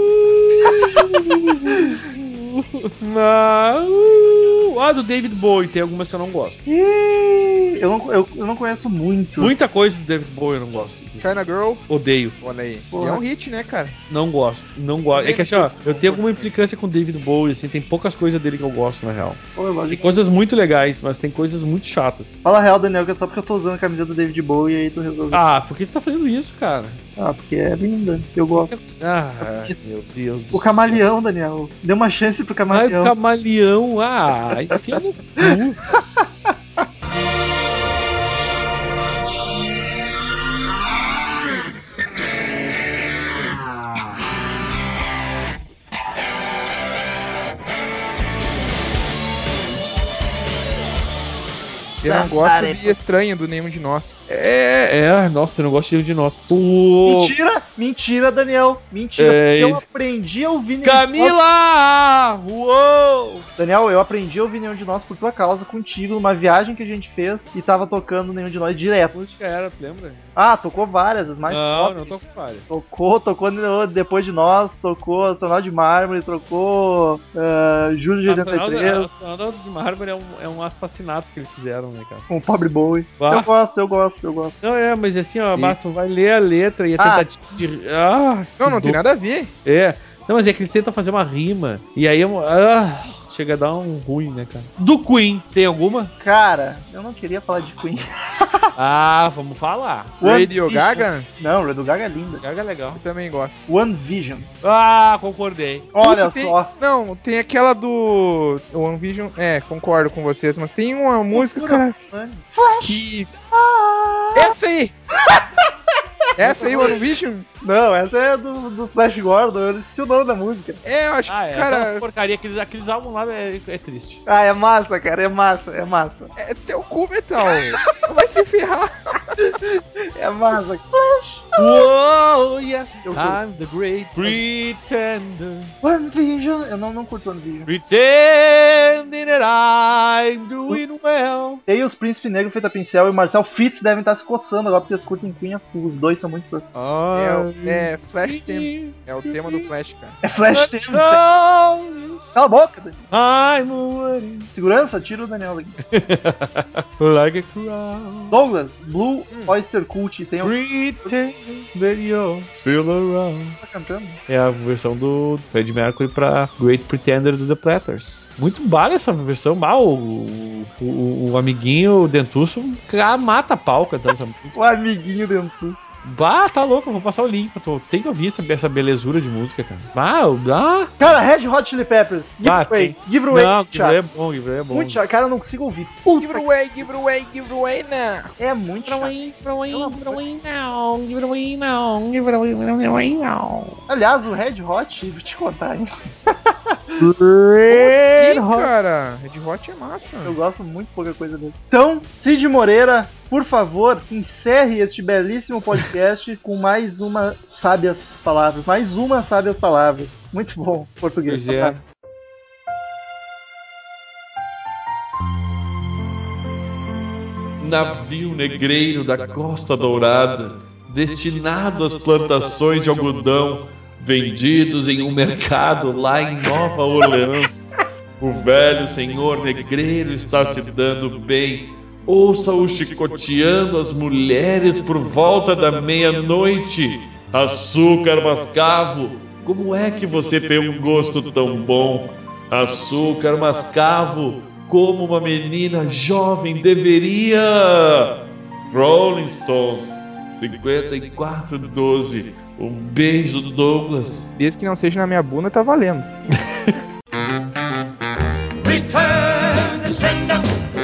uh, ah, uh. Ah, do David Bowie, tem algumas que eu não gosto. Ih, eu não, eu, eu não conheço muito. Muita coisa do David Bowie eu não gosto. China Girl. Odeio. Olha aí. Porra. E é um hit, né, cara? Não gosto. Não gosto. É que assim, ó, eu tenho alguma implicância com o David Bowie, assim, tem poucas coisas dele que eu gosto, na real. Pô, eu gosto Tem de... coisas muito legais, mas tem coisas muito chatas. Fala a real, Daniel, que é só porque eu tô usando a camisa do David Bowie e aí tu resolveu. Ah, por que tu tá fazendo isso, cara? Ah, porque é linda. Eu gosto. Ah, meu Deus do O camaleão, Daniel. Dê uma chance pro céu. Ai, camaleão. o camaleão. Ah, enfia no cu. Eu não gosto de estranho do nenhum de nós. É, é, nossa, eu não gosto de nenhum de nós. O... Mentira! Mentira, Daniel! Mentira! É eu isso. aprendi a ouvir nenhum de Camila! Uou! nós. Daniel, eu aprendi a ouvir nenhum de nós por tua causa, contigo, numa viagem que a gente fez e tava tocando nenhum de nós direto. Música era, lembra? Ah, tocou várias, as mais Não, pop. não tô com falha. Tocou, tocou no- depois de nós, tocou Astronauta de Mármore, tocou uh, Júlio de oitenta e três, Astronauta de Mármore é um, é um assassinato que eles fizeram, né, cara? com o Pobre Bowie. Bah. Eu gosto, eu gosto, eu gosto. Não, é, mas assim, ó, E- Bato, vai ler a letra e a Ah. tentativa de. Ah, Não, que não tem dor. nada a ver. É. Não, mas é que eles tentam fazer uma rima. E aí ah, chega a dar um ruim, né, cara? Do Queen, tem alguma? Cara, eu não queria falar de Queen. Ah, vamos falar. One Radio Vision. Gaga? Não, Radio Gaga é linda. Gaga é legal. Eu também gosto. One Vision. Ah, concordei. Olha Tem- só. Não, tem aquela do One Vision. É, concordo com vocês, mas tem uma música, cara, que. Essa aí! Essa aí, One Vision? Não, essa é do, do Flash Gordon, eu esqueci o nome da música. É, eu acho Ah, é. que, cara, Aquelas porcaria, aqueles, aqueles álbuns lá é, é triste. Ah, é massa, cara, é massa, é massa. é teu cu, Metal. Vai se ferrar. É massa. Whoa, yes. Eu I'm the great pretender. One Vision. Eu não, não curto One Vision. Pretending that I'm doing well. E aí os Príncipe Negro feito a pincel e o Marcel Fitz devem estar se coçando agora porque eles curtem Queen. Os dois são muito fãs. É, o- é Flash Theme. É o tema do Flash, cara. É Flash Theme. Cala a boca, Daniel. I'm worried Segurança, tira o Daniel daqui. like a crowd. Douglas, Blue Oyster Cult, tem alguém Pretend that you're still around. que tá cantando? É a versão do Freddie Mercury pra Great Pretender do The Platters. Muito bala essa versão. Mal o, o, o amiguinho o Dentuço cara, mata a pau cantando essa música. O amiguinho dentro. Bah, tá louco, eu vou passar o link. Eu tô, tem que ouvir essa, essa belezura de música, cara. Bah, ah, Cara, Red Hot Chili Peppers, Give Ah, It Away, tem. Give It Away, não, muito Give It Away é chato. bom, Give It Away é bom. Muito chato, cara, eu não consigo ouvir. Give Puta, it away, give it away, give it away, né? é muito chato. Aliás, o Red Hot, vou te contar, hein? Como assim, Hot. cara? Red Hot é massa. Eu gosto muito pouca coisa dele. Então, Cid Moreira, por favor, encerre este belíssimo podcast com mais uma sábias palavras. Mais uma sábias palavras. Muito bom, português. Pois é. Navio negreiro da Costa Dourada, destinado às plantações de algodão, vendidos em um mercado lá em Nova Orleans. O velho senhor negreiro está se dando bem. Ouça-o chicoteando as mulheres por volta da meia-noite. Açúcar mascavo, como é que você tem um gosto tão bom? Açúcar mascavo, como uma menina jovem deveria. Rolling Stones, cinquenta e quatro doze. Um beijo, Douglas. Desde que não seja na minha bunda, tá valendo. Return to sender.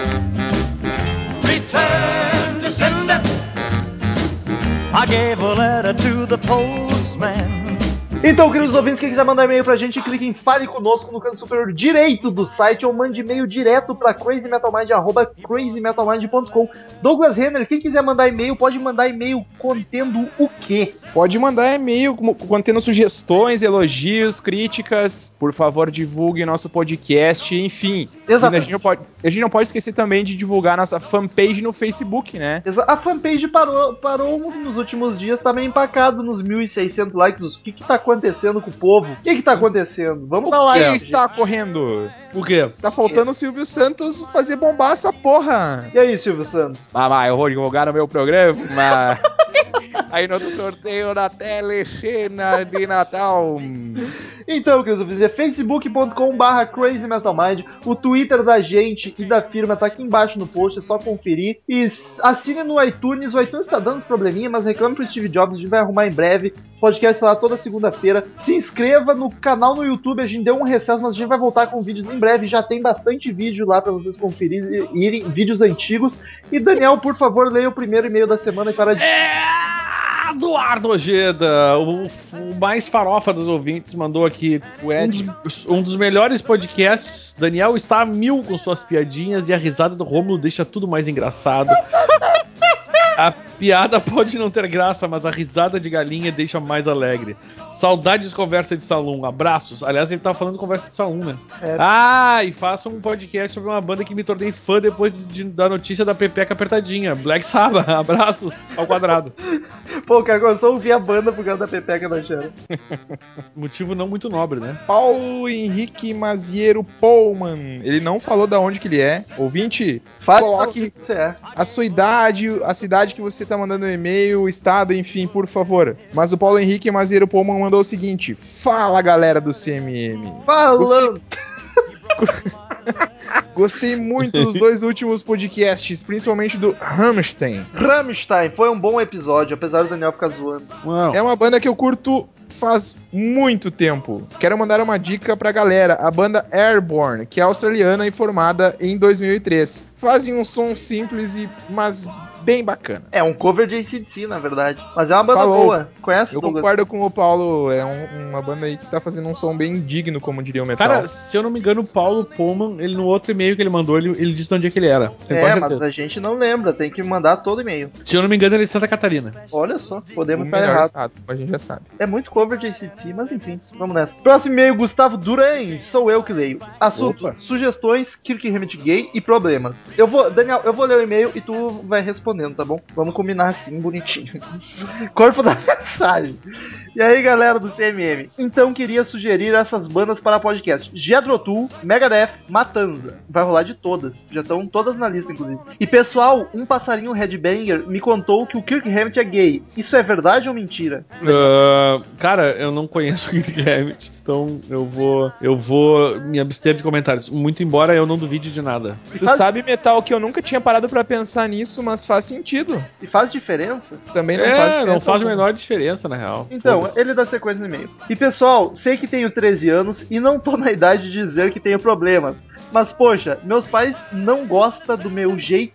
Return to sender. I gave a letter to the postman. Então, queridos ouvintes, quem quiser mandar e-mail pra gente, clique em Fale Conosco no canto superior direito do site ou mande e-mail direto pra crazymetalmind arroba crazymetalmind ponto com. Douglas Renner, quem quiser mandar e-mail, pode mandar e-mail contendo o quê? Pode mandar e-mail contendo sugestões, elogios, críticas. Por favor, divulgue nosso podcast, enfim. Exatamente. A gente, não pode, a gente não pode esquecer também de divulgar nossa fanpage no Facebook, né? A fanpage parou, parou nos últimos dias, tá meio empacado nos mil e seiscentos likes. O que que tá acontecendo com o povo? O que que tá acontecendo? Vamos dar O like. que está correndo? Por quê? Tá faltando o Silvio Santos fazer bombar essa porra. E aí, Silvio Santos? Ah, mas eu vou divulgar no meu programa. Aí no outro sorteio na telecena de Natal. Então, queridos ouvintes, é facebook ponto com barra crazymetalmind. O Twitter da gente e da firma tá aqui embaixo no post, é só conferir. E assine no iTunes. O iTunes tá dando probleminha, mas reclame pro Steve Jobs, a gente vai arrumar em breve. Podcast lá toda segunda-feira. Se inscreva no canal no YouTube, a gente deu um recesso, mas a gente vai voltar com vídeos em breve. Já tem bastante vídeo lá pra vocês conferirem, irem, vídeos antigos. E Daniel, por favor, leia o primeiro e-mail da semana e para de... Eduardo Ojeda, o, o mais farofa dos ouvintes, mandou aqui O Ed. um dos, um dos melhores podcasts. Daniel está a mil com suas piadinhas e a risada do Rômulo deixa tudo mais engraçado. A piada pode não ter graça, mas a risada de galinha deixa mais alegre. Saudades de conversa de salão, abraços. Aliás, ele tava falando de conversa de salão, né? É. Ah, e faça um podcast sobre uma banda que me tornei fã depois de, da notícia da Pepeca apertadinha. Black Sabbath, abraços ao quadrado. Pô, cara, eu só ouvi a banda por causa da Pepeca da Xera. Motivo não muito nobre, né? Paulo Henrique Maziero Pullman. Ele não falou da onde que ele é. Ouvinte, Fale coloque você é. a sua idade, a cidade que você tá mandando um e-mail, o estado, enfim, por favor. Mas o Paulo Henrique Maziero Pullman mandou o seguinte: fala, galera do C M M. Falando! Gostei muito dos dois últimos podcasts, principalmente do Rammstein. Rammstein, foi um bom episódio, apesar do Daniel ficar zoando. Não. É uma banda que eu curto faz muito tempo. Quero mandar uma dica pra galera. A banda Airborne, que é australiana e formada em dois mil e três. Fazem um som simples, e mas bem bacana. É um cover de A C D C, na verdade. Mas é uma banda Falou. boa. Conhece, Eu Douglas? concordo com o Paulo, é um- uma banda aí que tá fazendo um som bem digno, como diria o metal. Cara, se eu não me engano, o Paulo Pullman, ele no outro e-mail que ele mandou, ele, ele disse de onde é que ele era. Tenho É, quase mas certeza. a gente não lembra, tem que mandar todo e-mail. Se eu não me engano, ele é de Santa Catarina. Olha só, o podemos estar melhor errados. estado, a gente já sabe. É muito cover de A C D C, mas enfim, vamos nessa. Próximo e-mail, Gustavo Durães, sou eu que leio. Assunto, Opa. sugestões, Kirk Hammett gay e problemas. Eu vou, Daniel, eu vou ler o e-mail e tu vai respondendo, tá bom? Vamos combinar assim, bonitinho. Corpo da mensagem. E aí, galera do C M M, então queria sugerir essas bandas para podcast. Jethro Tull, Megadeth, Matanza. Vai rolar de todas, já estão todas na lista, inclusive. E pessoal, um passarinho headbanger me contou que o Kirk Hammett é gay. Isso é verdade ou mentira? Ah, cara, eu não conheço o Kirk Hammett, então eu vou, eu vou me abster de comentários. Muito embora eu não duvide de nada. E Tu faz, sabe, metal, que eu nunca tinha parado pra pensar nisso, mas faz sentido. e faz diferença? Também não é, faz não diferença faz a alguma. menor diferença, na real. Então, Foda-se. ele dá sequência no e-mail. E pessoal, sei que tenho treze anos e não tô na idade de dizer que tenho problemas. Mas poxa, meus pais não gostam do meu jeito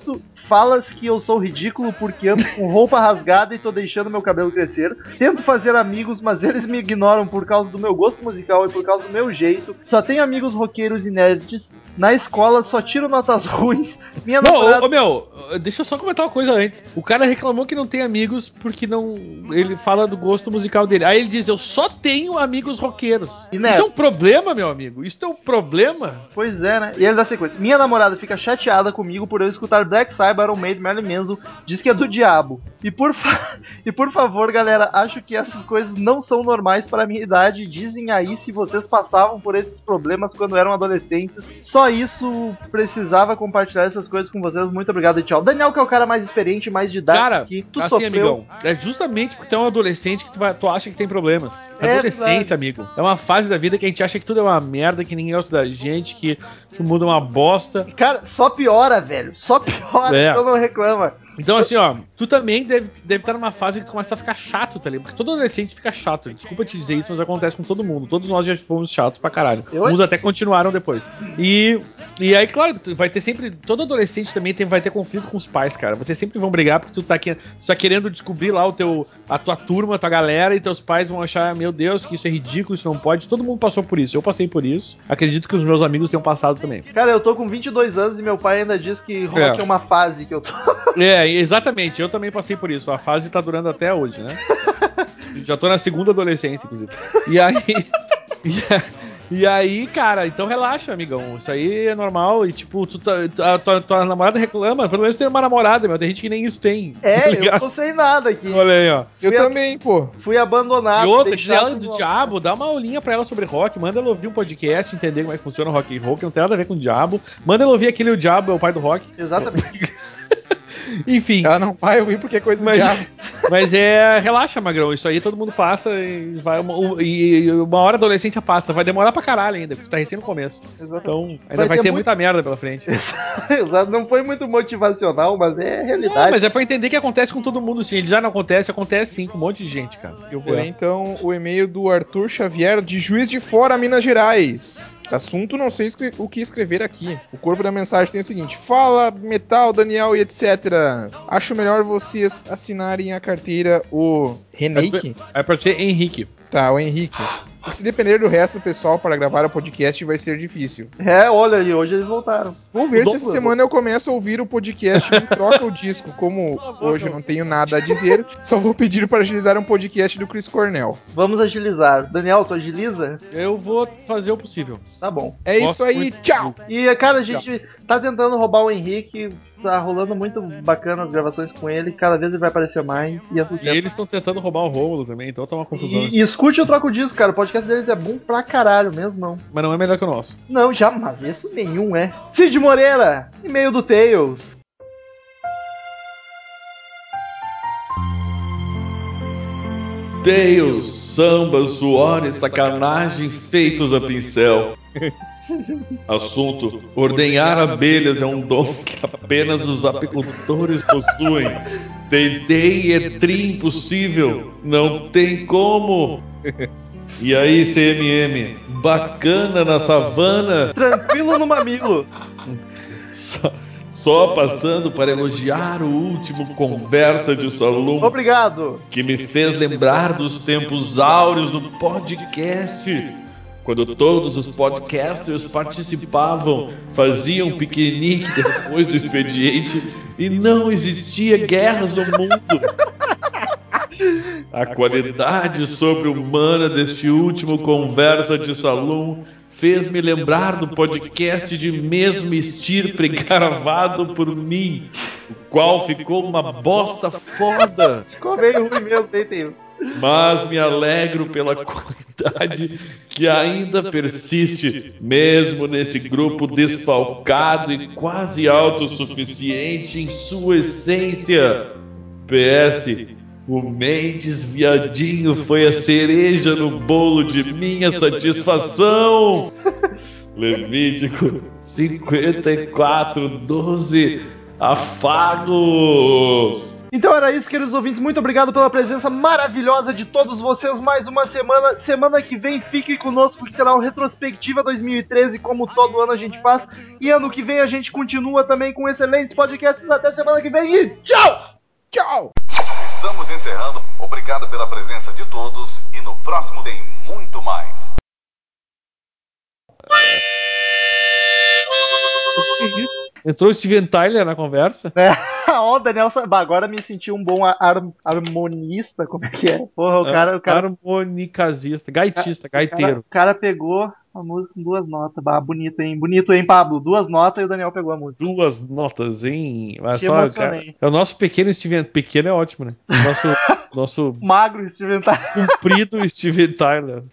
falas que eu sou ridículo porque ando com roupa rasgada e tô deixando meu cabelo crescer. Tento fazer amigos, mas eles me ignoram por causa do meu gosto musical e por causa do meu jeito. Só tenho amigos roqueiros e nerds. Na escola só tiro notas ruins. Minha Não, namorada... ô, ô, meu, deixa eu só comentar uma coisa antes. O cara reclamou que não tem amigos porque não. Ele fala do gosto musical dele. Aí ele diz: eu só tenho amigos roqueiros. E nerds. Isso é um problema, meu amigo? Isso é um problema? Pois é, né? E ele dá sequência. Minha namorada fica chateada comigo por eu escutar Black Sabbath, Iron Maiden, Marilyn Manson, diz que é do diabo. E por, fa... e por favor, galera, acho que essas coisas não são normais para a minha idade. Dizem aí se vocês passavam por esses problemas quando eram adolescentes. Só isso, precisava compartilhar essas coisas com vocês. Muito obrigado e tchau. Daniel, que é o cara mais experiente, mais didático cara, aqui. Tu assim, sofreu... amigão, é justamente porque tu é um adolescente que tu, vai, tu acha que tem problemas. É Adolescência, verdade. amigo. É uma fase da vida que a gente acha que tudo é uma merda, que ninguém gosta da gente, que, que o mundo é uma bosta. Cara, só piora, velho. Só piora, É. então não reclama. Então, assim, ó, tu também deve, deve estar numa fase que tu começa a ficar chato, tá ligado? Porque todo adolescente fica chato. Desculpa te dizer isso, mas acontece com todo mundo. Todos nós já fomos chatos pra caralho. Eu Uns acho até que continuaram depois. E, e aí, claro, tu vai ter sempre. Todo adolescente também tem, vai ter conflito com os pais, cara. Vocês sempre vão brigar porque tu tá, aqui, tu tá querendo descobrir lá o teu, a tua turma, a tua galera, e teus pais vão achar, meu Deus, que isso é ridículo, isso não pode. Todo mundo passou por isso. Eu passei por isso. Acredito que os meus amigos tenham passado também. Cara, eu tô com vinte e dois anos e meu pai ainda diz que rock é, É. é uma fase que eu tô... É, exatamente. Eu também passei por isso. A fase tá durando até hoje, né? Já tô na segunda adolescência, inclusive. E aí... E, e aí, cara, então relaxa, amigão. Isso aí é normal. E tipo, tu, tá- a tua, tua namorada reclama. Pelo menos tem uma namorada, meu. Tem gente que nem isso tem. tá É, eu ligado? tô sem nada aqui. Olha aí, ó. Eu Fui a- também, pô. Fui abandonado. E outra, que deixado ela do no- diabo, dá uma aulinha pra ela sobre rock, manda ela ouvir um podcast, entender como é que funciona o rock and roll, que não tem nada a ver com o diabo. Manda ela ouvir aquele O Diabo é o Pai do Rock. Exatamente. Enfim. Ela não vai ouvir porque é coisa do Mas, diabo. mas é. Relaxa, Magrão. Isso aí todo mundo passa e vai. Uma, e uma hora a adolescência passa. Vai demorar pra caralho ainda, porque tu tá recém no começo. Exatamente. Então, ainda Vai vai, ter ter muito- muita merda pela frente. Exato, não foi muito motivacional, mas é Não, realidade. mas é pra entender que acontece com todo mundo, sim. Ele já não acontece, acontece sim com um monte de gente, cara. Eu vou ler então o e-mail do Arthur Xavier, de Juiz de Fora, Minas Gerais. Assunto, não sei escre- o que escrever aqui. O corpo da mensagem tem o seguinte: fala, metal, Daniel e etcétera. Acho melhor vocês assinarem a carteira o Renake. É pra ser Henrique. Tá, o Henrique. Porque se depender do resto do pessoal para gravar o podcast, vai ser difícil. É, olha aí, hoje eles voltaram. Vou ver O se dobro, essa semana eu começo a ouvir o podcast e troca o disco. Como hoje eu não tenho nada a dizer, só vou pedir para agilizar um podcast do Chris Cornell. Vamos agilizar. Daniel, tu agiliza? Eu vou fazer o possível. Tá bom. É isso aí, tchau! E, cara, a gente tá tentando roubar o Henrique. Tá rolando muito bacana as gravações com ele. Cada vez ele vai aparecer mais. E é E sucesso. eles estão tentando roubar o Rômulo também, então tá uma confusão. E, e escute o Troco Disco, cara. O podcast deles é bom pra caralho mesmo, não. Mas não é melhor que o nosso. Não, já, mas isso nenhum é. Cid Moreira, e-mail do Tails. Tails, samba, suor e sacanagem feitos a pincel. Assunto: ordenhar abelhas é um dom que apenas os apicultores possuem. Tentei e é tri impossível, não tem como. E aí, C M M, bacana na savana? Tranquilo no mamilo. Só, só passando para elogiar o último Conversa de Salão, Obrigado. que me fez lembrar dos tempos áureos do podcast, quando todos os podcasters participavam, faziam piquenique depois do expediente e não existia guerras no mundo. A qualidade sobre-humana deste último Conversa de Salão fez-me lembrar do podcast de mesmo estirpe gravado por mim, o qual ficou uma bosta foda. Ficou meio ruim mesmo, hein, Tails. Mas me alegro pela qualidade que ainda persiste, mesmo nesse grupo desfalcado e quase autossuficiente em sua essência. P S. O Mendes Viadinho foi a cereja no bolo de minha satisfação. Levítico cinquenta e quatro, doze. Afagos. Então era isso, queridos ouvintes. Muito obrigado pela presença maravilhosa de todos vocês. Mais uma semana. Semana que vem, fiquem conosco que terá o Retrospectiva dois mil e treze, como todo ano a gente faz. E ano que vem a gente continua também com excelentes podcasts. Até semana que vem e tchau! Tchau! Estamos encerrando. Obrigado pela presença de todos. E no próximo tem muito mais. Que isso? Entrou o Steven Tyler na conversa? É, ó, o Daniel, bah, agora me senti um bom ar harmonista, como é que é? Porra, o cara... O cara harmonicazista, gaitista, o cara, gaiteiro. O cara pegou a música com duas notas, bah, bonito, hein? Bonito, hein, Pablo? Duas notas e o Daniel pegou a música. Duas notas, hein? Mas Te só, emocionei. cara, é o nosso pequeno Steven... Pequeno é ótimo, né? Nosso... nosso magro Steven Tyler. Comprido Steven Tyler.